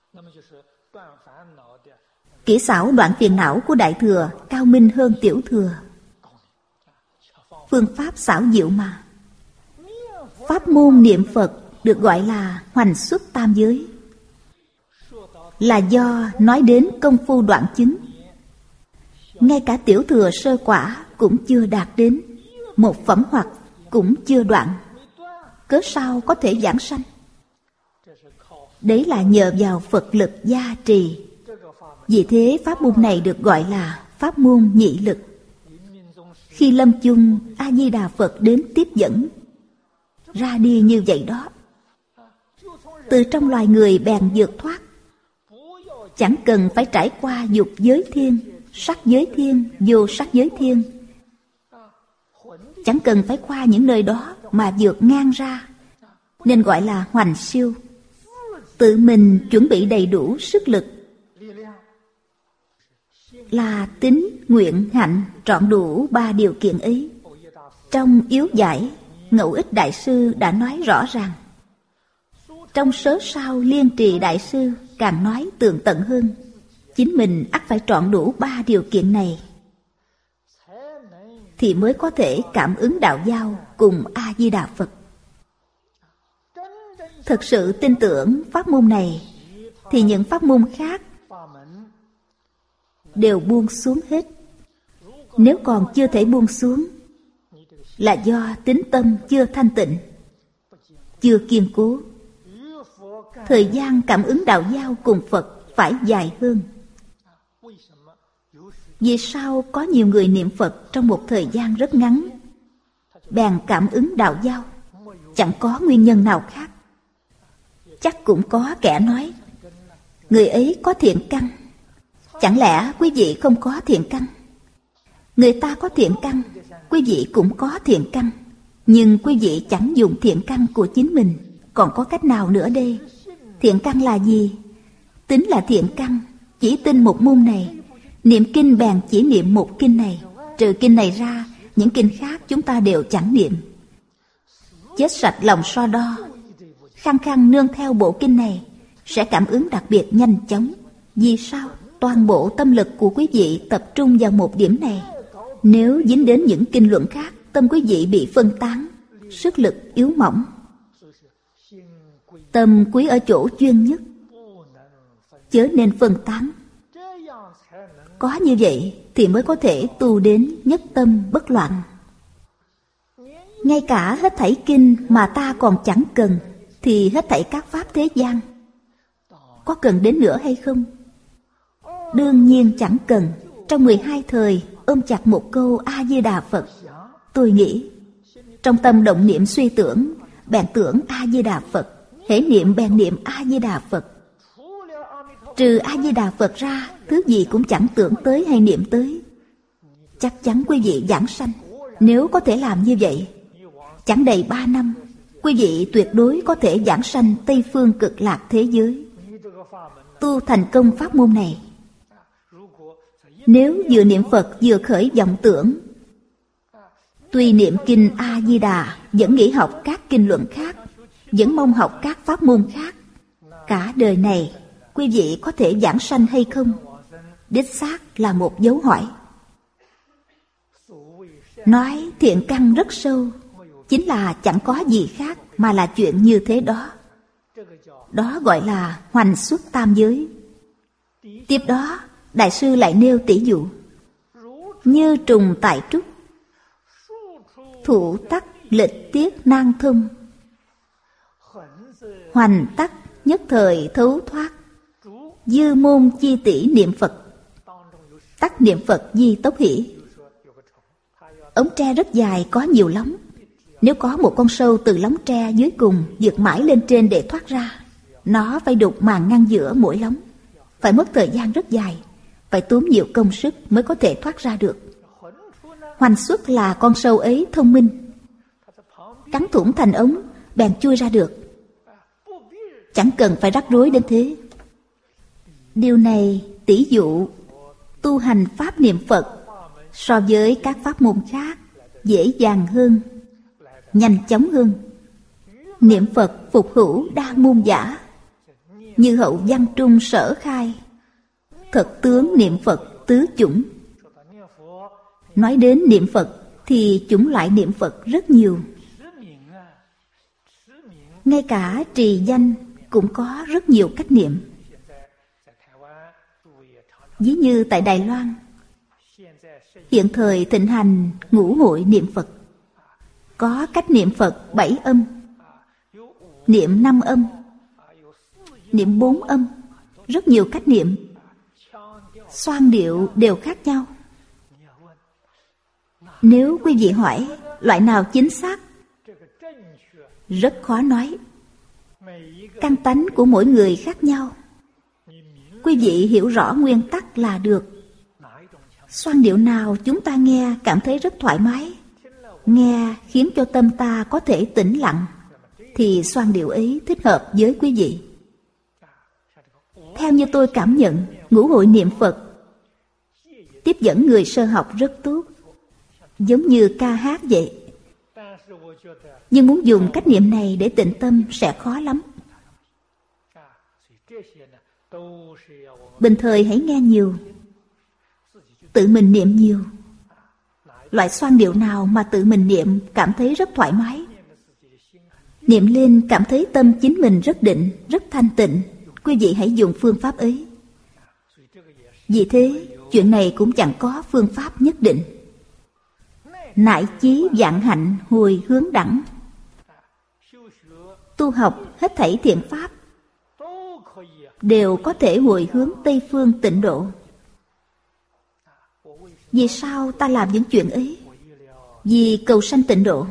S2: Kỹ xảo đoạn phiền não của Đại Thừa cao minh hơn Tiểu Thừa. Phương pháp xảo diệu mà. Pháp môn niệm Phật được gọi là hoành xuất tam giới, là do nói đến công phu đoạn chứng. Ngay cả Tiểu Thừa sơ quả cũng chưa đạt đến, một phẩm hoặc cũng chưa đoạn, cớ sao có thể giảng sanh? Đấy là nhờ vào Phật lực gia trì. Vì thế pháp môn này được gọi là pháp môn nhị lực. Khi lâm chung, A Di Đà Phật đến tiếp dẫn, ra đi như vậy đó. Từ trong loài người bèn vượt thoát, chẳng cần phải trải qua dục giới thiên, sắc giới thiên, vô sắc giới thiên, chẳng cần phải qua những nơi đó mà vượt ngang ra, nên gọi là hoành siêu. Tự mình chuẩn bị đầy đủ sức lực, là tín, nguyện, hạnh trọn đủ 3 điều kiện ấy. Trong Yếu Giải, Ngẫu Ích Đại Sư đã nói rõ ràng. Trong Sớ Sao Liên Trì Đại Sư càng nói tường tận hơn. Chính mình ắt phải trọn đủ 3 điều kiện này thì mới có thể cảm ứng đạo giao cùng A Di Đà Phật. Thực sự tin tưởng pháp môn này thì những pháp môn khác đều buông xuống hết. Nếu còn chưa thể buông xuống là do tín tâm chưa thanh tịnh, chưa kiên cố. Thời gian cảm ứng đạo giao cùng Phật phải dài hơn. Vì sao có nhiều người niệm Phật trong một thời gian rất ngắn bèn cảm ứng đạo giao? Chẳng có nguyên nhân nào khác. Chắc cũng có kẻ nói người ấy có thiện căn. Chẳng lẽ quý vị không có thiện căn? Người ta có thiện căn, quý vị cũng có thiện căn. Nhưng quý vị chẳng dùng thiện căn của chính mình, còn có cách nào nữa đây? Thiện căn là gì? Tính là thiện căn, chỉ tin một môn này. Niệm kinh bèn chỉ niệm một kinh này. Trừ kinh này ra, những kinh khác chúng ta đều chẳng niệm. Chết sạch lòng so đo, khăng khăng nương theo bộ kinh này, sẽ cảm ứng đặc biệt nhanh chóng. Vì sao? Toàn bộ tâm lực của quý vị tập trung vào một điểm này. Nếu dính đến những kinh luận khác, tâm quý vị bị phân tán, sức lực yếu mỏng. Tâm quý ở chỗ chuyên nhất, chớ nên phân tán. Có như vậy thì mới có thể tu đến nhất tâm bất loạn. Ngay cả hết thảy kinh mà ta còn chẳng cần, thì hết thảy các pháp thế gian có cần đến nữa hay không? Đương nhiên chẳng cần. Trong 12 thời ôm chặt một câu A Di Đà Phật. Tôi nghĩ trong tâm động niệm suy tưởng, bèn tưởng A Di Đà Phật. Hễ niệm bèn niệm A Di Đà Phật. Trừ A Di Đà Phật ra, thứ gì cũng chẳng tưởng tới hay niệm tới. Chắc chắn quý vị giảng sanh. Nếu có thể làm như vậy, chẳng đầy 3 năm, quý vị tuyệt đối có thể giảng sanh Tây Phương Cực Lạc thế giới. Tu thành công pháp môn này, nếu vừa niệm Phật vừa khởi vọng tưởng, tuy niệm kinh A Di Đà, vẫn nghĩ học các kinh luận khác, vẫn mong học các pháp môn khác, cả đời này quý vị có thể giảng sanh hay không? Đích xác là một dấu hỏi. Nói thiện căn rất sâu, chính là chẳng có gì khác mà là chuyện như thế đó. Đó gọi là hoành xuất tam giới. Tiếp đó Đại sư lại nêu tỷ dụ: như trùng tại trúc, thủ tắc lịch tiết nan thông, hoành tắc nhất thời thấu thoát, dư môn chi tỷ niệm Phật. Tắc niệm Phật di tốc hỷ. Ống tre rất dài, có nhiều lóng. Nếu có một con sâu từ lóng tre dưới cùng vượt mãi lên trên để thoát ra, nó phải đục màng ngăn giữa mỗi lóng, phải mất thời gian rất dài, phải tốn nhiều công sức mới có thể thoát ra được. Hoành xuất là con sâu ấy thông minh, cắn thủng thành ống bèn chui ra được, chẳng cần phải rắc rối đến thế. Điều này tỷ dụ tu hành pháp niệm Phật so với các pháp môn khác dễ dàng hơn, nhanh chóng hơn. Niệm Phật phục hữu đa môn giả, như Hậu Văn Trung Sở khai, thật tướng niệm Phật tứ chủng. Nói đến niệm Phật thì chủng loại niệm Phật rất nhiều. Ngay cả trì danh cũng có rất nhiều cách niệm. Ví như tại Đài Loan, hiện thời thịnh hành ngũ hội niệm Phật. Có cách niệm Phật 7 âm, niệm 5 âm, niệm 4 âm, rất nhiều cách niệm. Xoan điệu đều khác nhau. Nếu quý vị hỏi loại nào chính xác, rất khó nói. Căn tánh của mỗi người khác nhau. Quý vị hiểu rõ nguyên tắc là được. Xoan điệu nào chúng ta nghe cảm thấy rất thoải mái, nghe khiến cho tâm ta có thể tĩnh lặng, thì xoan điệu ấy thích hợp với quý vị. Theo như tôi cảm nhận, ngũ hội niệm Phật tiếp dẫn người sơ học rất tốt, giống như ca hát vậy. Nhưng muốn dùng cách niệm này để tịnh tâm sẽ khó lắm. Bình thời hãy nghe nhiều, tự mình niệm nhiều. Loại xoan điệu nào mà tự mình niệm cảm thấy rất thoải mái, niệm lên cảm thấy tâm chính mình rất định, rất thanh tịnh, quý vị hãy dùng phương pháp ấy. Vì thế, chuyện này cũng chẳng có phương pháp nhất định. Nại chí vạn hạnh hồi hướng đẳng. Tu học hết thảy thiện pháp đều có thể hồi hướng Tây phương tịnh độ. Vì sao ta làm những chuyện ấy? Vì cầu sanh tịnh độ.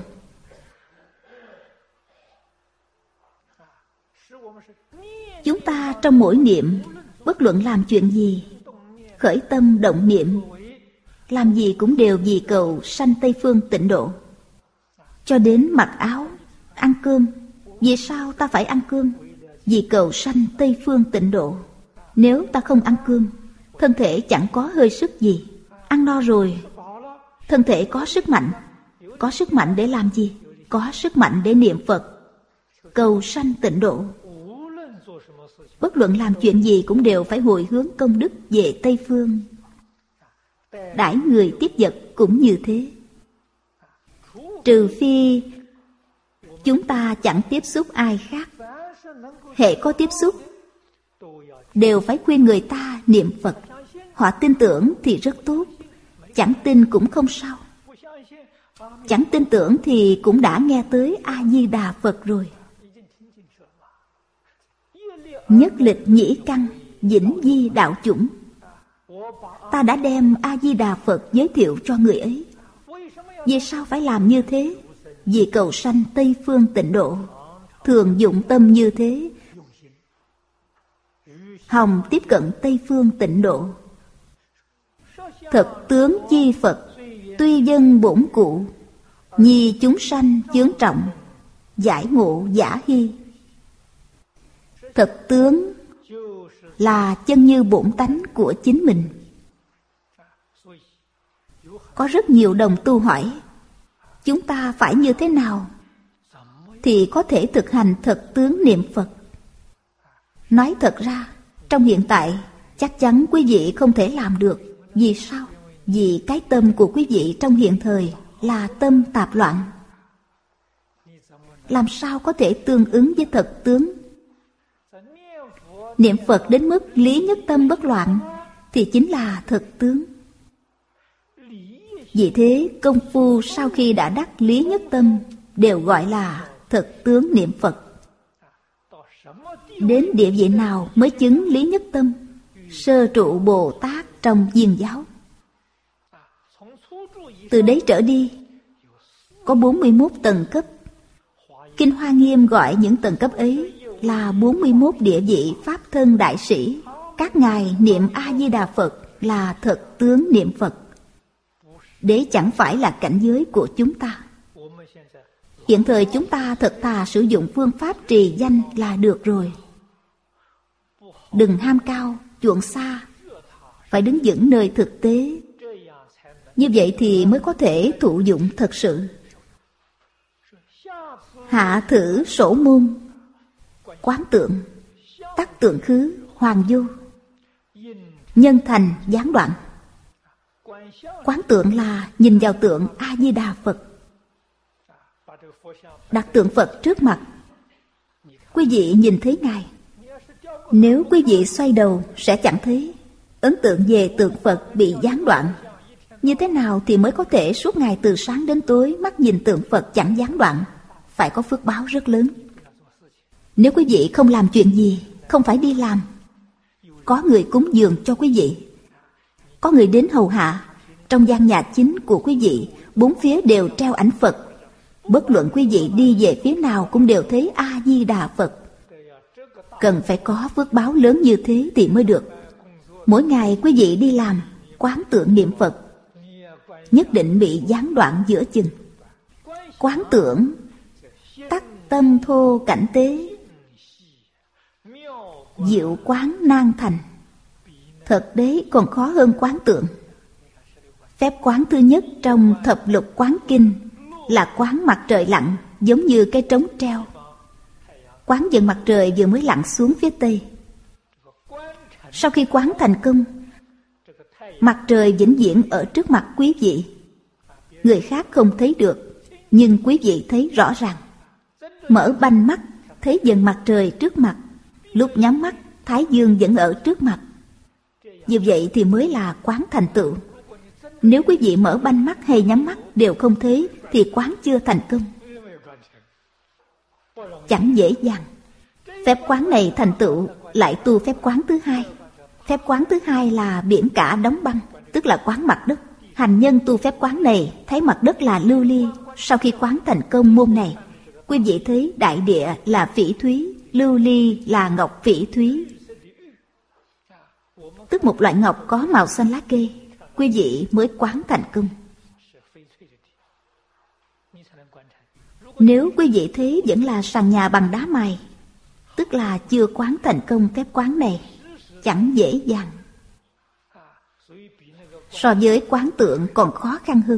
S2: Chúng ta trong mỗi niệm, bất luận làm chuyện gì, khởi tâm động niệm, làm gì cũng đều vì cầu sanh Tây phương tịnh độ. Cho đến mặc áo, ăn cơm. Vì sao ta phải ăn cơm? Vì cầu sanh Tây phương tịnh độ. Nếu ta không ăn cơm, thân thể chẳng có hơi sức gì. Ăn no rồi, thân thể có sức mạnh. Có sức mạnh để làm gì? Có sức mạnh để niệm Phật, cầu sanh tịnh độ. Bất luận làm chuyện gì cũng đều phải hồi hướng công đức về Tây phương. Đãi người tiếp vật cũng như thế. Trừ phi chúng ta chẳng tiếp xúc ai khác. Hễ có tiếp xúc, đều phải khuyên người ta niệm Phật. Họ tin tưởng thì rất tốt, chẳng tin cũng không sao. Chẳng tin tưởng thì cũng đã nghe tới A-di-đà Phật rồi. Nhất lịch nhĩ căn, vĩnh di đạo chủng. Ta đã đem A-di-đà Phật giới thiệu cho người ấy. Vì sao phải làm như thế? Vì cầu sanh Tây phương tịnh độ. Thường dụng tâm như thế, hòng tiếp cận Tây phương tịnh độ. Thật tướng chi Phật, tuy dân bổn cụ, nhi chúng sanh chướng trọng, giải ngộ giả hy. Thật tướng là chân như bổn tánh của chính mình. Có rất nhiều đồng tu hỏi, chúng ta phải như thế nào thì có thể thực hành thật tướng niệm Phật? Nói thật ra, trong hiện tại chắc chắn quý vị không thể làm được. Vì sao? Vì cái tâm của quý vị trong hiện thời là tâm tạp loạn. Làm sao có thể tương ứng với thật tướng? Niệm Phật đến mức lý nhất tâm bất loạn thì chính là thật tướng. Vì thế công phu sau khi đã đắc lý nhất tâm đều gọi là thật tướng niệm Phật. Đến địa vị nào mới chứng lý nhất tâm? Sơ trụ Bồ Tát trong Viên giáo. Từ đấy trở đi có 41 tầng cấp. Kinh Hoa Nghiêm gọi những tầng cấp ấy là 41 địa vị Pháp thân đại sĩ. Các ngài niệm A-di-đà Phật là thật tướng niệm Phật. Đấy chẳng phải là cảnh giới của chúng ta. Hiện thời chúng ta thật thà sử dụng phương pháp trì danh là được rồi. Đừng ham cao, chuộng xa, phải đứng vững nơi thực tế. Như vậy thì mới có thể thụ dụng thật sự. Hạ thử sổ môn, quán tượng, tắc tượng khứ, hoàng vô. nhân thành gián đoạn. Quán tượng là nhìn vào tượng A-di-đà Phật. Đặt tượng Phật trước mặt, quý vị nhìn thấy Ngài. Nếu quý vị xoay đầu sẽ chẳng thấy. Ấn tượng về tượng Phật bị gián đoạn. Như thế nào thì mới có thể suốt ngày từ sáng đến tối mắt nhìn tượng Phật chẳng gián đoạn? Phải có phước báo rất lớn. Nếu quý vị không làm chuyện gì, không phải đi làm, có người cúng dường cho quý vị, có người đến hầu hạ, trong gian nhà chính của quý vị, bốn phía đều treo ảnh Phật. Bất luận quý vị đi về phía nào cũng đều thấy A-di-đà Phật. Cần phải có phước báo lớn như thế thì mới được. Mỗi ngày quý vị đi làm, quán tưởng niệm Phật, nhất định bị gián đoạn giữa chừng. Quán tưởng tắc tâm thô cảnh tế, diệu quán nan thành. Thật đấy, còn khó hơn quán tượng. Phép quán thứ nhất trong thập lục quán kinh là quán mặt trời lặn, giống như cái trống treo. Quán dần mặt trời vừa mới lặn xuống phía tây. Sau khi quán thành công, mặt trời vĩnh viễn ở trước mặt quý vị. Người khác không thấy được, nhưng quý vị thấy rõ ràng. Mở banh mắt, thấy dần mặt trời trước mặt. Lúc nhắm mắt, thái dương vẫn ở trước mặt. Như vậy thì mới là quán thành tựu. Nếu quý vị mở banh mắt hay nhắm mắt đều không thấy thì quán chưa thành công. Chẳng dễ dàng. Phép quán này thành tựu lại tu phép quán thứ hai. Phép quán thứ hai là biển cả đóng băng, tức là quán mặt đất. Hành nhân tu phép quán này thấy mặt đất là lưu ly. Sau khi quán thành công môn này, quý vị thấy đại địa là phỉ thúy, lưu ly là ngọc phỉ thúy, tức một loại ngọc có màu xanh lá cây. Quý vị mới quán thành công. Nếu quý vị thấy vẫn là sàn nhà bằng đá mài, tức là chưa quán thành công phép quán này, chẳng dễ dàng. So với quán tượng còn khó khăn hơn.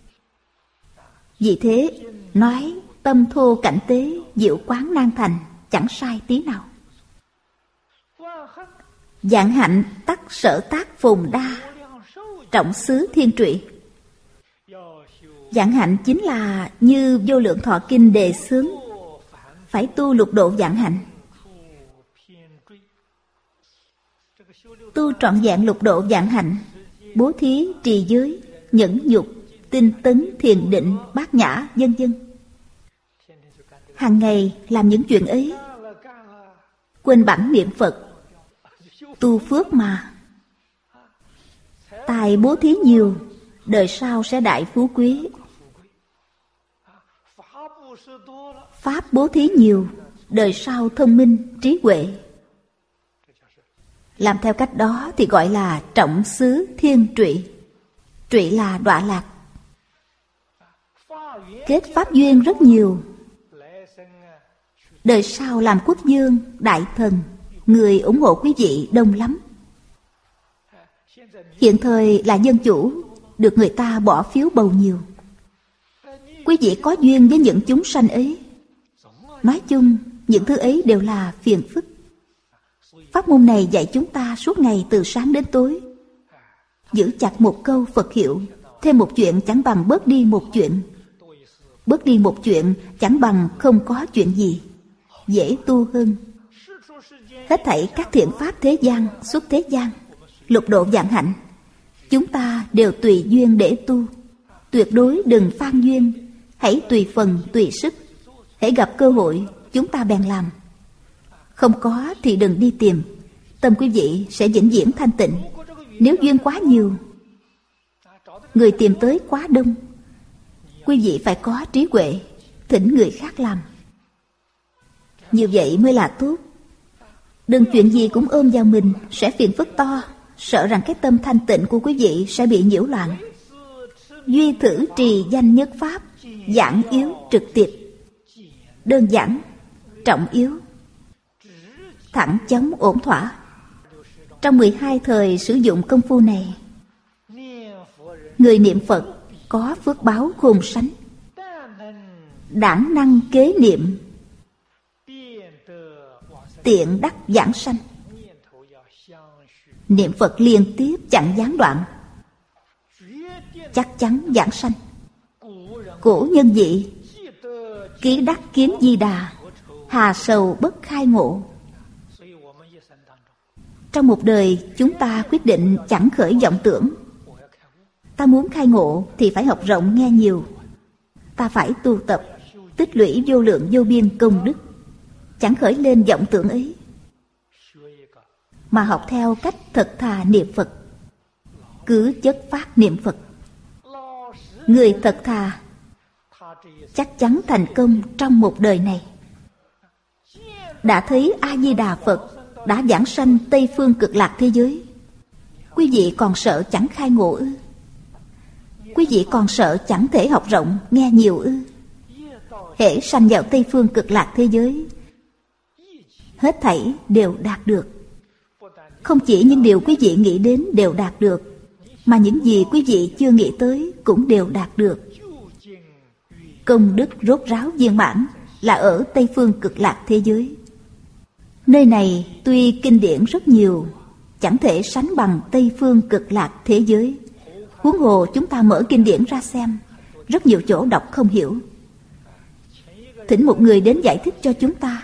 S2: Vì thế, nói tâm thô cảnh tế, diệu quán nan thành, chẳng sai tí nào. Vạn hạnh tắc sở tác phồn đa, trọng xứ thiên trụy. Vạn hạnh chính là như Vô Lượng Thọ Kinh đề xướng, phải tu lục độ vạn hạnh. Tu trọn vẹn lục độ vạn hạnh, bố thí, trì giới, nhẫn nhục, tinh tấn, thiền định, bát nhã, vân vân. Hàng ngày làm những chuyện ấy, quên bẵng niệm Phật, tu phước mà. Tài bố thí nhiều, đời sau sẽ đại phú quý. Pháp bố thí nhiều, đời sau thông minh, trí huệ. Làm theo cách đó thì gọi là trọng xứ thiên trụy. Trụy là đọa lạc. Kết pháp duyên rất nhiều. Đời sau làm quốc vương, đại thần, người ủng hộ quý vị đông lắm. Hiện thời là dân chủ, được người ta bỏ phiếu bầu nhiều. Quý vị có duyên với những chúng sanh ấy. Nói chung, những thứ ấy đều là phiền phức. Pháp môn này dạy chúng ta suốt ngày từ sáng đến tối. Giữ chặt một câu Phật hiệu, thêm một chuyện chẳng bằng bớt đi một chuyện. Bớt đi một chuyện chẳng bằng không có chuyện gì. Dễ tu hơn. Hết thảy các thiện pháp thế gian, xuất thế gian, lục độ vạn hạnh, chúng ta đều tùy duyên để tu. Tuyệt đối đừng phan duyên. Hãy tùy phần, tùy sức. Hãy gặp cơ hội, chúng ta bèn làm. Không có thì đừng đi tìm. Tâm quý vị sẽ vĩnh viễn thanh tịnh. Nếu duyên quá nhiều, người tìm tới quá đông, quý vị phải có trí huệ, thỉnh người khác làm. Như vậy mới là tốt. Đừng chuyện gì cũng ôm vào mình, sẽ phiền phức to. Sợ rằng cái tâm thanh tịnh của quý vị sẽ bị nhiễu loạn. Duy thử trì danh nhất pháp, giản yếu trực tiếp. Đơn giản, trọng yếu, thẳng chóng ổn thỏa. Trong 12 thời sử dụng công phu này, người niệm Phật có phước báo khôn sánh. Đãng năng kế niệm, tiện đắc giảng sanh. niệm Phật liên tiếp chẳng gián đoạn, chắc chắn giảng sanh. Cổ nhân dị, ký đắc kiến Di Đà, hà sầu bất khai ngộ. Trong một đời chúng ta quyết định chẳng khởi vọng tưởng. Ta muốn khai ngộ thì phải học rộng nghe nhiều. Ta phải tu tập, tích lũy vô lượng vô biên công đức, chẳng khởi lên vọng tưởng ấy, mà học theo cách thật thà niệm Phật, cứ chất phát niệm Phật. Người thật thà chắc chắn thành công trong một đời này. Đã thấy A-di-đà Phật đã giảng sanh Tây Phương Cực Lạc thế giới, quý vị còn sợ chẳng khai ngộ ư? Quý vị còn sợ chẳng thể học rộng nghe nhiều ư? Hễ sanh vào Tây Phương Cực Lạc thế giới, hết thảy đều đạt được. Không chỉ những điều quý vị nghĩ đến đều đạt được, mà những gì quý vị chưa nghĩ tới cũng đều đạt được. Công đức rốt ráo viên mãn là ở Tây Phương Cực Lạc thế giới. Nơi này tuy kinh điển rất nhiều, chẳng thể sánh bằng Tây Phương Cực Lạc thế giới. Huống hồ chúng ta mở kinh điển ra xem, rất nhiều chỗ đọc không hiểu. Thỉnh một người đến giải thích cho chúng ta.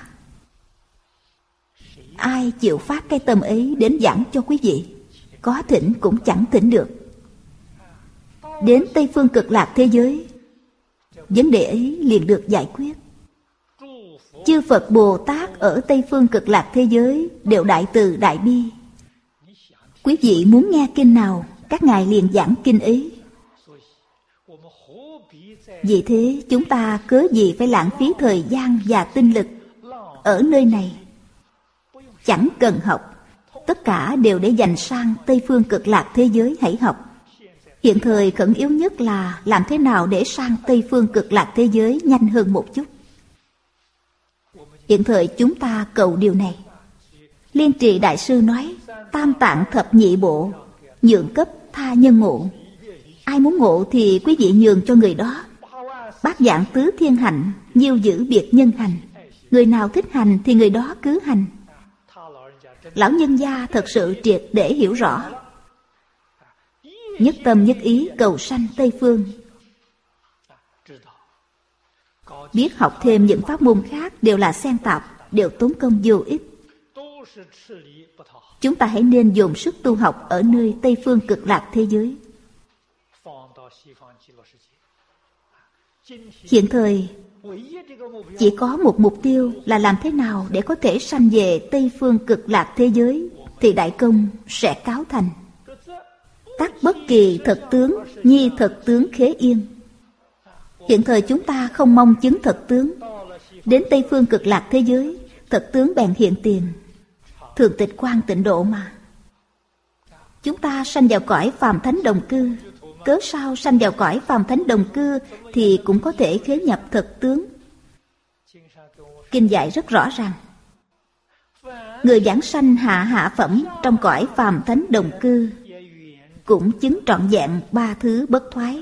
S2: Ai chịu phát cái tâm ấy đến giảng cho quý vị? Có thỉnh cũng chẳng thỉnh được. Đến Tây Phương Cực Lạc thế giới, vấn đề ấy liền được giải quyết. Chư Phật Bồ Tát ở Tây Phương Cực Lạc thế giới đều đại từ đại bi. Quý vị muốn nghe kinh nào, các ngài liền giảng kinh ấy. Vì thế chúng ta cớ gì phải lãng phí thời gian và tinh lực ở nơi này? Chẳng cần học, tất cả đều để dành sang Tây Phương Cực Lạc thế giới hãy học. Hiện thời khẩn yếu nhất là làm thế nào để sang Tây Phương Cực Lạc thế giới nhanh hơn một chút. Hiện thời chúng ta cầu điều này. Liên Trì Đại Sư nói, tam tạng thập nhị bộ, nhượng cấp tha nhân ngộ. Ai muốn ngộ thì quý vị nhường cho người đó. Bát dạng tứ thiên hạnh, nhiêu giữ biệt nhân hành. Người nào thích hành thì người đó cứ hành. Lão nhân gia thật sự triệt để hiểu rõ, nhất tâm nhất ý cầu sanh Tây Phương. Biết học thêm những pháp môn khác đều là xen tạp, đều tốn công vô ích. Chúng ta hãy nên dồn sức tu học ở nơi Tây Phương Cực Lạc thế giới. Hiện thời chỉ có một mục tiêu là làm thế nào để có thể sanh về Tây Phương Cực Lạc thế giới, thì đại công sẽ cáo thành. Tắc bất kỳ thật tướng, nhi thật tướng khế yên. Hiện thời chúng ta không mong chứng thật tướng. Đến Tây Phương Cực Lạc thế giới, thật tướng bèn hiện tiền. Thường tịch quan tịnh độ mà. Chúng ta sanh vào cõi phàm thánh đồng cư, cớ sao sanh vào cõi phàm thánh đồng cư thì cũng có thể khế nhập thật tướng. Kinh dạy rất rõ ràng, người giảng sanh hạ phẩm trong cõi phàm thánh đồng cư cũng chứng trọn vẹn ba thứ bất thoái.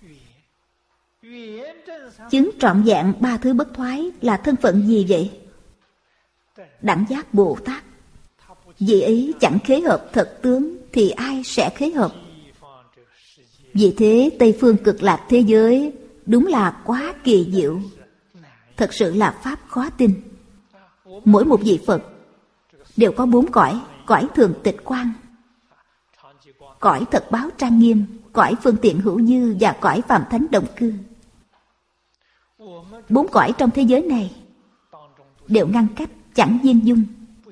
S2: Chứng trọn vẹn ba thứ bất thoái là thân phận gì vậy? Đẳng giác Bồ Tát. Vì ấy chẳng khế hợp thật tướng thì ai sẽ khế hợp? Vì thế Tây Phương Cực Lạc thế giới đúng là quá kỳ diệu, thật sự là pháp khó tin. Mỗi một vị Phật đều có bốn cõi: cõi thường tịch quang, cõi thật báo trang nghiêm, cõi phương tiện hữu dư và cõi phàm thánh đồng cư. Bốn cõi trong thế giới này đều ngăn cách, chẳng viên dung.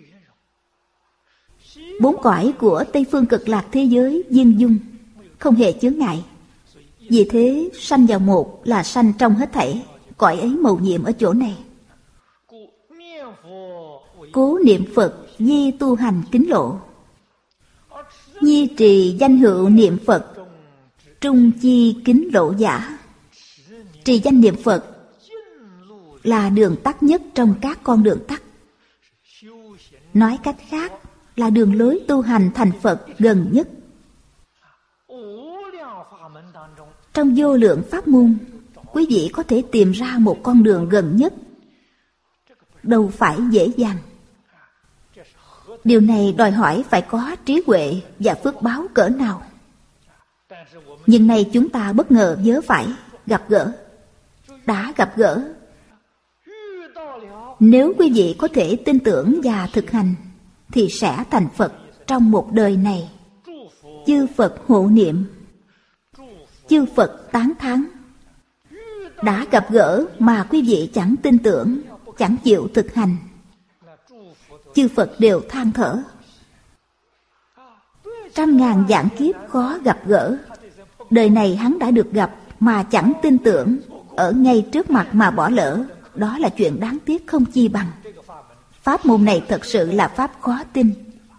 S2: Bốn cõi của Tây Phương Cực Lạc thế giới viên dung, không hề chướng ngại. Vì thế sanh vào một là sanh trong hết thảy. Cõi ấy mầu nhiệm ở chỗ này. Cố niệm Phật di tu hành kính lộ, nhi trì danh hữu niệm Phật, trung chi kính lộ giả. Trì danh niệm Phật là đường tắt nhất trong các con đường tắt. Nói cách khác là đường lối tu hành thành Phật gần nhất. Trong vô lượng pháp môn, quý vị có thể tìm ra một con đường gần nhất, đâu phải dễ dàng. Điều này đòi hỏi phải có trí huệ và phước báo cỡ nào. Nhưng nay chúng ta bất ngờ vớ phải gặp gỡ. Đã gặp gỡ, nếu quý vị có thể tin tưởng và thực hành thì sẽ thành Phật trong một đời này. Chư Phật hộ niệm, chư Phật tán thán. Đã gặp gỡ mà quý vị chẳng tin tưởng, chẳng chịu thực hành, chư Phật đều than thở. Trăm ngàn vạn kiếp khó gặp gỡ, đời này hắn đã được gặp mà chẳng tin tưởng, ở ngay trước mặt mà bỏ lỡ. Đó là chuyện đáng tiếc không chi bằng. Pháp môn này thật sự là pháp khó tin.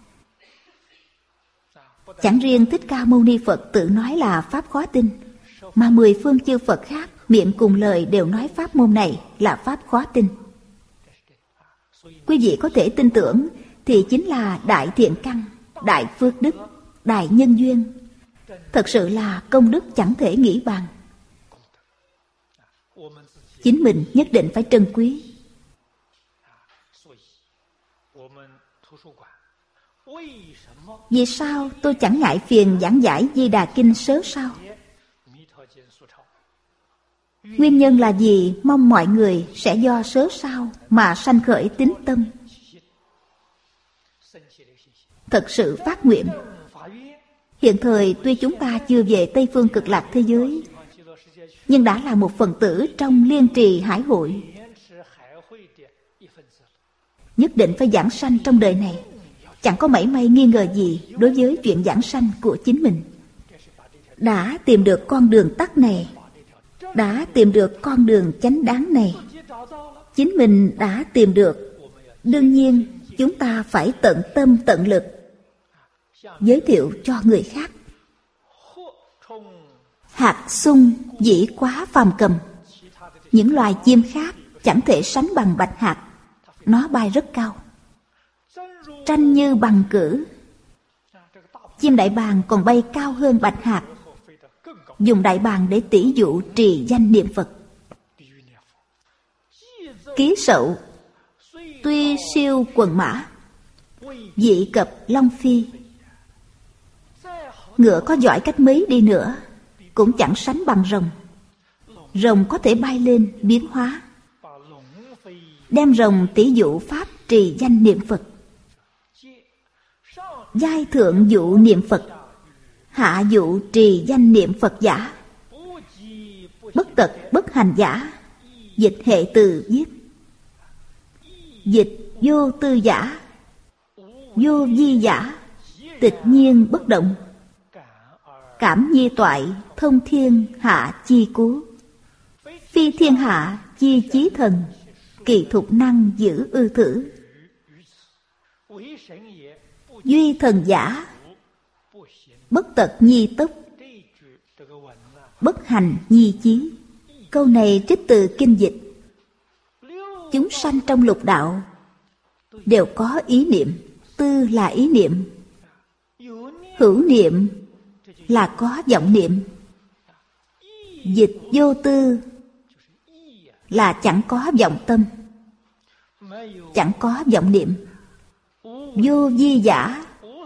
S2: Chẳng riêng Thích Ca Mâu Ni Phật tự nói là pháp khó tin, mà 10 phương chư Phật khác miệng cùng lời đều nói pháp môn này là pháp khó tin. Quý vị có thể tin tưởng thì chính là đại thiện căn, đại phước đức, đại nhân duyên. Thật sự là công đức chẳng thể nghĩ bàn. Chính mình nhất định phải trân quý. Vì sao tôi chẳng ngại phiền giảng giải Di Đà Kinh sớ sao? Nguyên nhân là vì mong mọi người sẽ do sớ sao mà sanh khởi tín tâm. Thật sự phát nguyện. Hiện thời tuy chúng ta chưa về Tây Phương Cực Lạc thế giới, nhưng đã là một phần tử trong Liên Trì Hải Hội. Nhất định phải giảng sanh trong đời này. Chẳng có mảy may nghi ngờ gì đối với chuyện giảng sanh của chính mình. Đã tìm được con đường tắt này, đã tìm được con đường chánh đáng này, chính mình đã tìm được. Đương nhiên chúng ta phải tận tâm tận lực giới thiệu cho người khác. Hạt sung dĩ quá phàm cầm. Những loài chim khác chẳng thể sánh bằng bạch hạt. Nó bay rất cao. Tranh như bằng cử. Chim đại bàng còn bay cao hơn bạch hạt. Dùng đại bàng để tỷ dụ trì danh niệm Phật. Ký sậu tuy siêu quần mã, dị cập long phi. Ngựa có giỏi cách mấy đi nữa cũng chẳng sánh bằng rồng. Rồng có thể bay lên biến hóa. Đem rồng tỷ dụ pháp trì danh niệm Phật. Giai thượng dụ niệm Phật, hạ dụ trì danh niệm Phật giả. Bất tật bất hành giả, dịch hệ từ viết. Dịch vô tư giả, vô vi giả, tịch nhiên bất động. Cảm nhi toại, thông thiên hạ chi cố. Phi thiên hạ chi chí thần, kỳ thục năng giữ ư thử. Duy thần giả, bất tật nhi tốc, bất hành nhi chí. Câu này trích từ kinh dịch. Chúng sanh trong lục đạo đều có ý niệm. Tư là ý niệm. Hữu niệm là có vọng niệm. Dịch vô tư là chẳng có vọng tâm, chẳng có vọng niệm. Vô vi giả,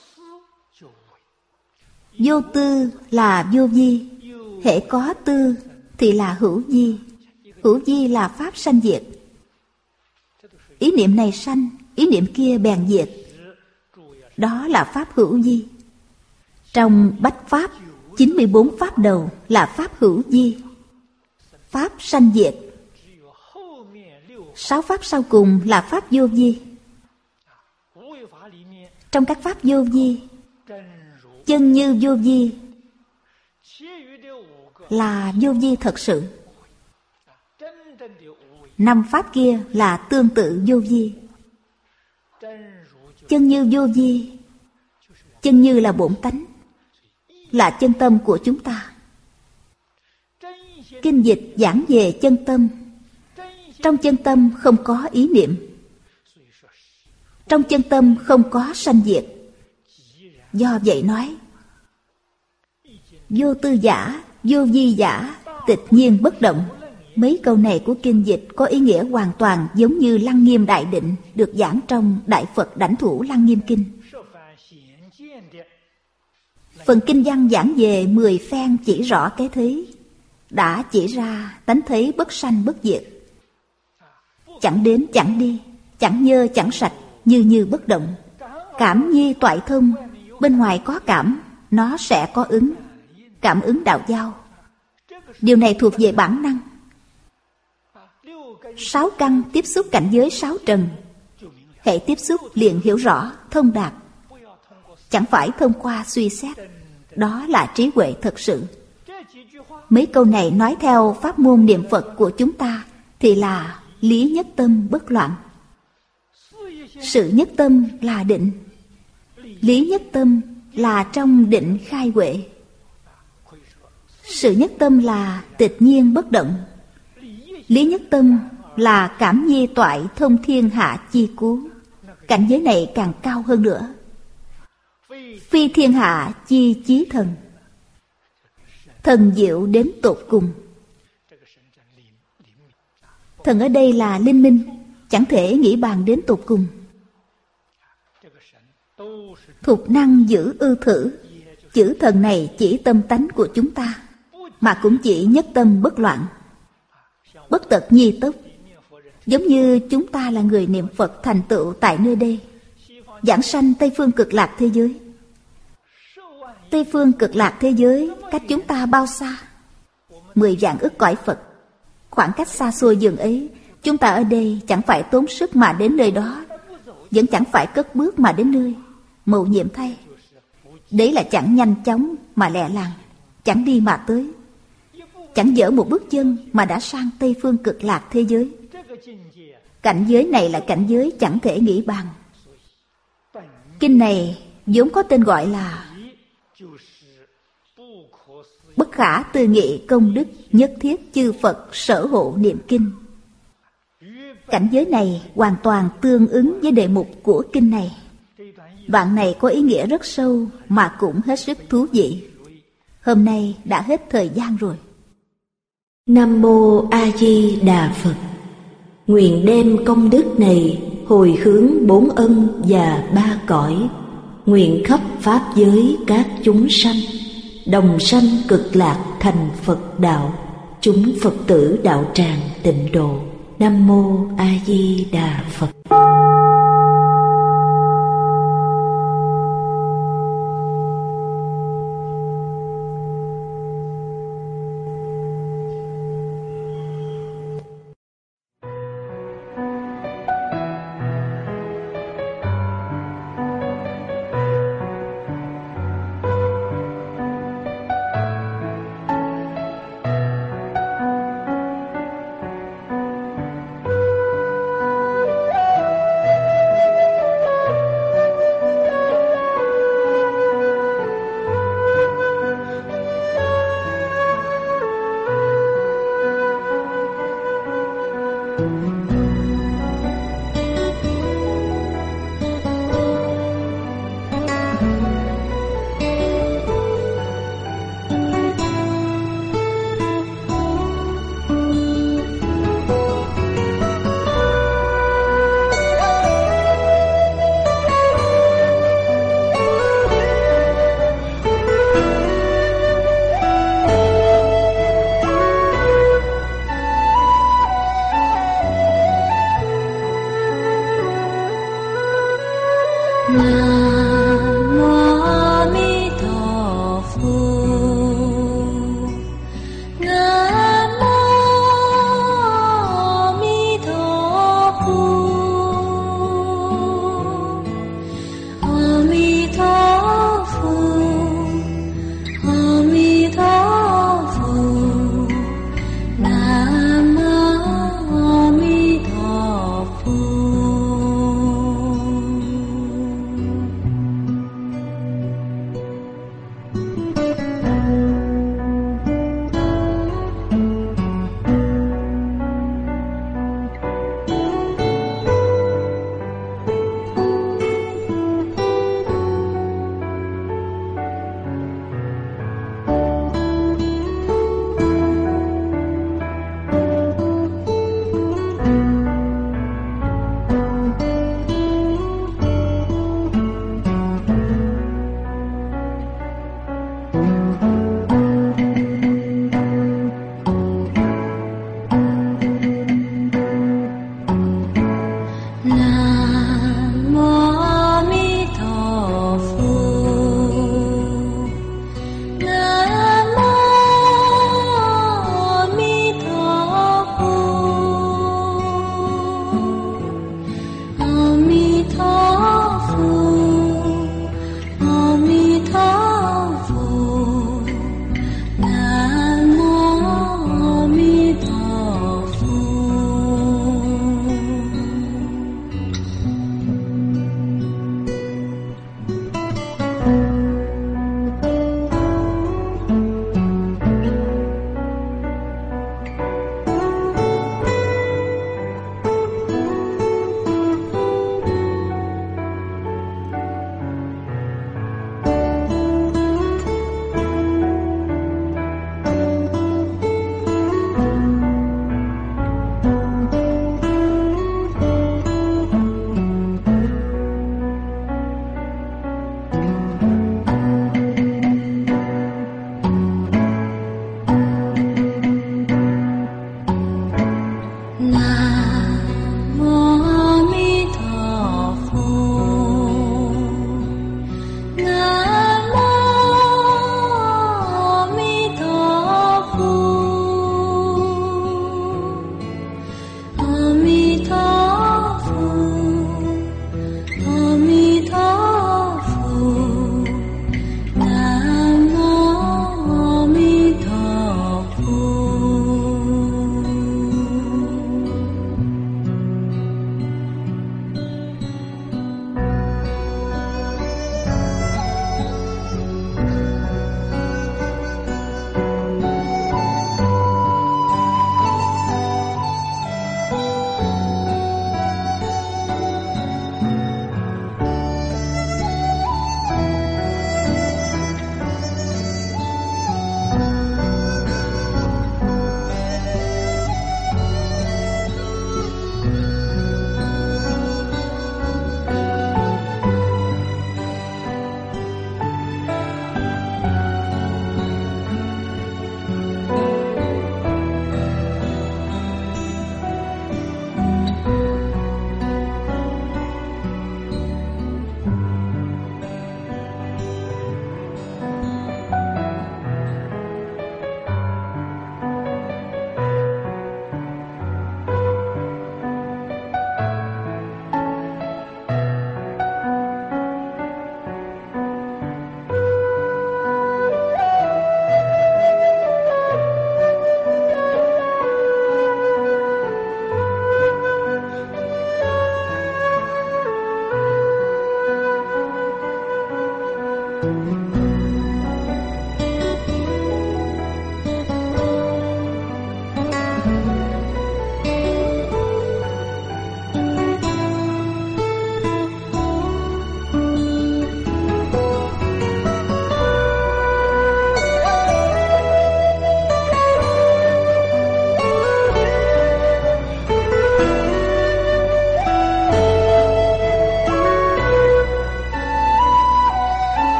S2: vô tư là vô vi. Hễ có tư thì là hữu vi. Hữu vi là pháp sanh diệt. Ý niệm này sanh, ý niệm kia bèn diệt. Đó là pháp hữu vi. Trong bách pháp, 94 pháp đầu là pháp hữu vi, pháp sanh diệt. 6 pháp sau cùng là pháp vô vi. Trong các pháp vô vi, chân như vô vi là vô vi thật sự. 5 pháp kia là tương tự vô vi. Chân như vô vi, chân như là bổn tánh, là chân tâm của chúng ta. Kinh dịch giảng về chân tâm. Trong chân tâm không có ý niệm. Trong chân tâm không có sanh diệt. Do vậy nói, vô tư giả, vô vi giả, tịch nhiên bất động. Mấy câu này của kinh dịch có ý nghĩa hoàn toàn giống như Lăng Nghiêm Đại Định được giảng trong Đại Phật Đảnh Thủ Lăng Nghiêm Kinh. Phần kinh văn giảng về 10 phen chỉ rõ cái thế, đã chỉ ra tánh thấy bất sanh bất diệt, chẳng đến chẳng đi, chẳng nhơ chẳng sạch, như như bất động. Cảm nhi toại thông, bên ngoài có cảm, nó sẽ có ứng. Cảm ứng đạo giao, điều này thuộc về bản năng. 6 căn tiếp xúc cảnh giới 6 trần, hệ tiếp xúc liền hiểu rõ, thông đạt. Chẳng phải thông qua suy xét, đó là trí huệ thật sự. Mấy câu này nói theo pháp môn niệm Phật của chúng ta thì là lý nhất tâm bất loạn. Sự nhất tâm là định, lý nhất tâm là trong định khai huệ. Sự nhất tâm là tịch nhiên bất động, lý nhất tâm là cảm nhi toại thông thiên hạ chi cứu. Cảnh giới này càng cao hơn nữa. Phi thiên hạ chi chí thần, thần diệu đến tột cùng. Thần ở đây là linh minh, chẳng thể nghĩ bàn đến tột cùng. Thục năng giữ ư thử, chữ thần này chỉ tâm tánh của chúng ta, mà cũng chỉ nhất tâm bất loạn, bất tật nhi tốc. Giống như chúng ta là người niệm Phật thành tựu tại nơi đây, giảng sanh Tây phương cực lạc thế giới. Tây phương cực lạc thế giới cách chúng ta bao xa? 10 vạn ức cõi Phật. Khoảng cách xa xôi dường ấy, chúng ta ở đây chẳng phải tốn sức mà đến nơi đó, vẫn chẳng phải cất bước mà đến nơi. Mầu nhiệm thay. Đấy là chẳng nhanh chóng mà lẹ làng, chẳng đi mà tới, chẳng dở một bước chân mà đã sang Tây phương cực lạc thế giới. Cảnh giới này là cảnh giới chẳng thể nghĩ bàn. Kinh này vốn có tên gọi là bất khả tư nghị công đức nhất thiết chư Phật sở hộ niệm kinh. Cảnh giới này hoàn toàn tương ứng với đề mục của kinh này. Đoạn này có ý nghĩa rất sâu mà cũng hết sức thú vị. Hôm nay đã hết thời gian rồi.
S1: Nam Mô A Di Đà Phật. Nguyện đem công đức này hồi hướng 4 ân và 3 cõi, nguyện khắp pháp giới các chúng sanh đồng sanh cực lạc thành Phật đạo, chúng Phật tử đạo tràng tịnh độ. Nam Mô A Di Đà Phật.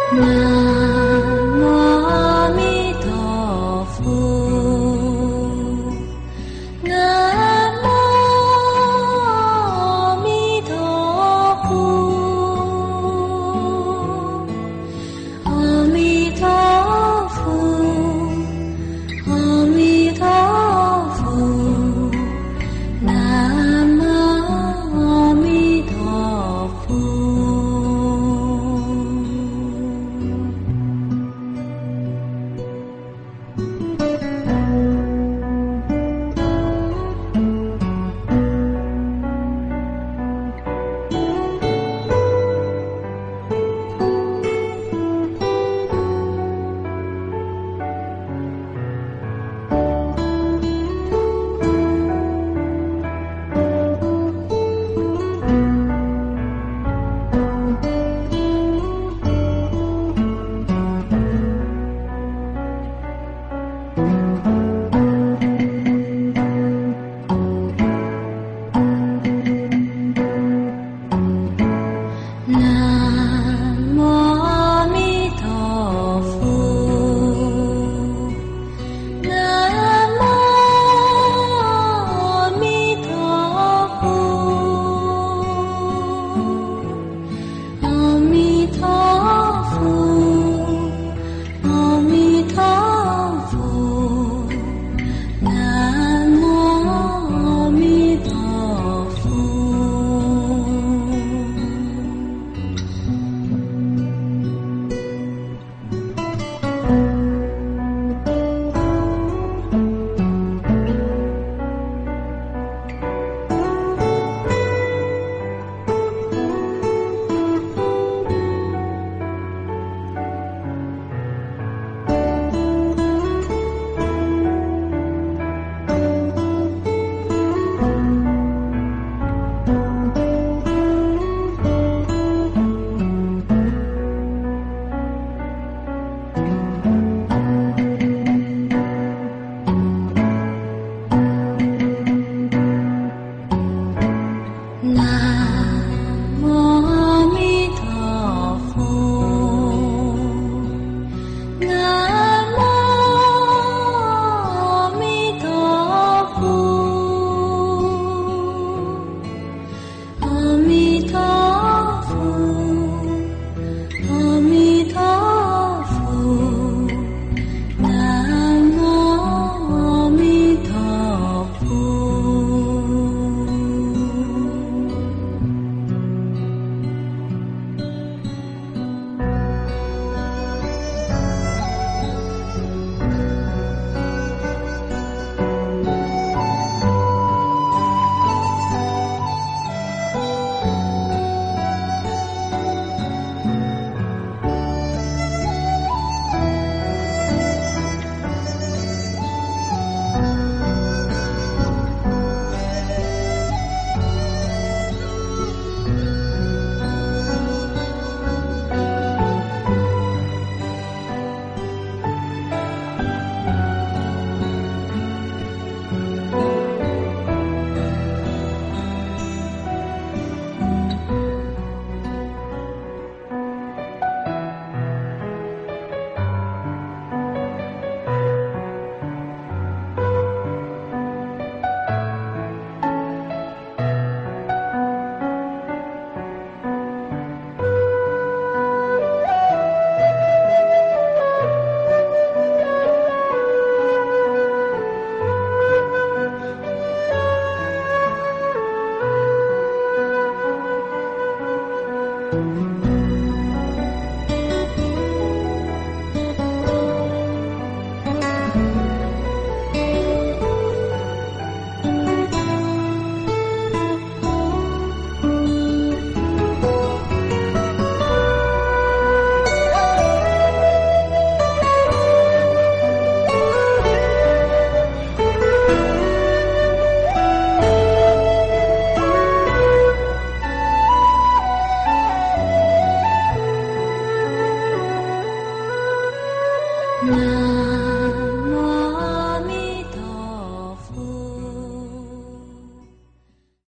S1: Nam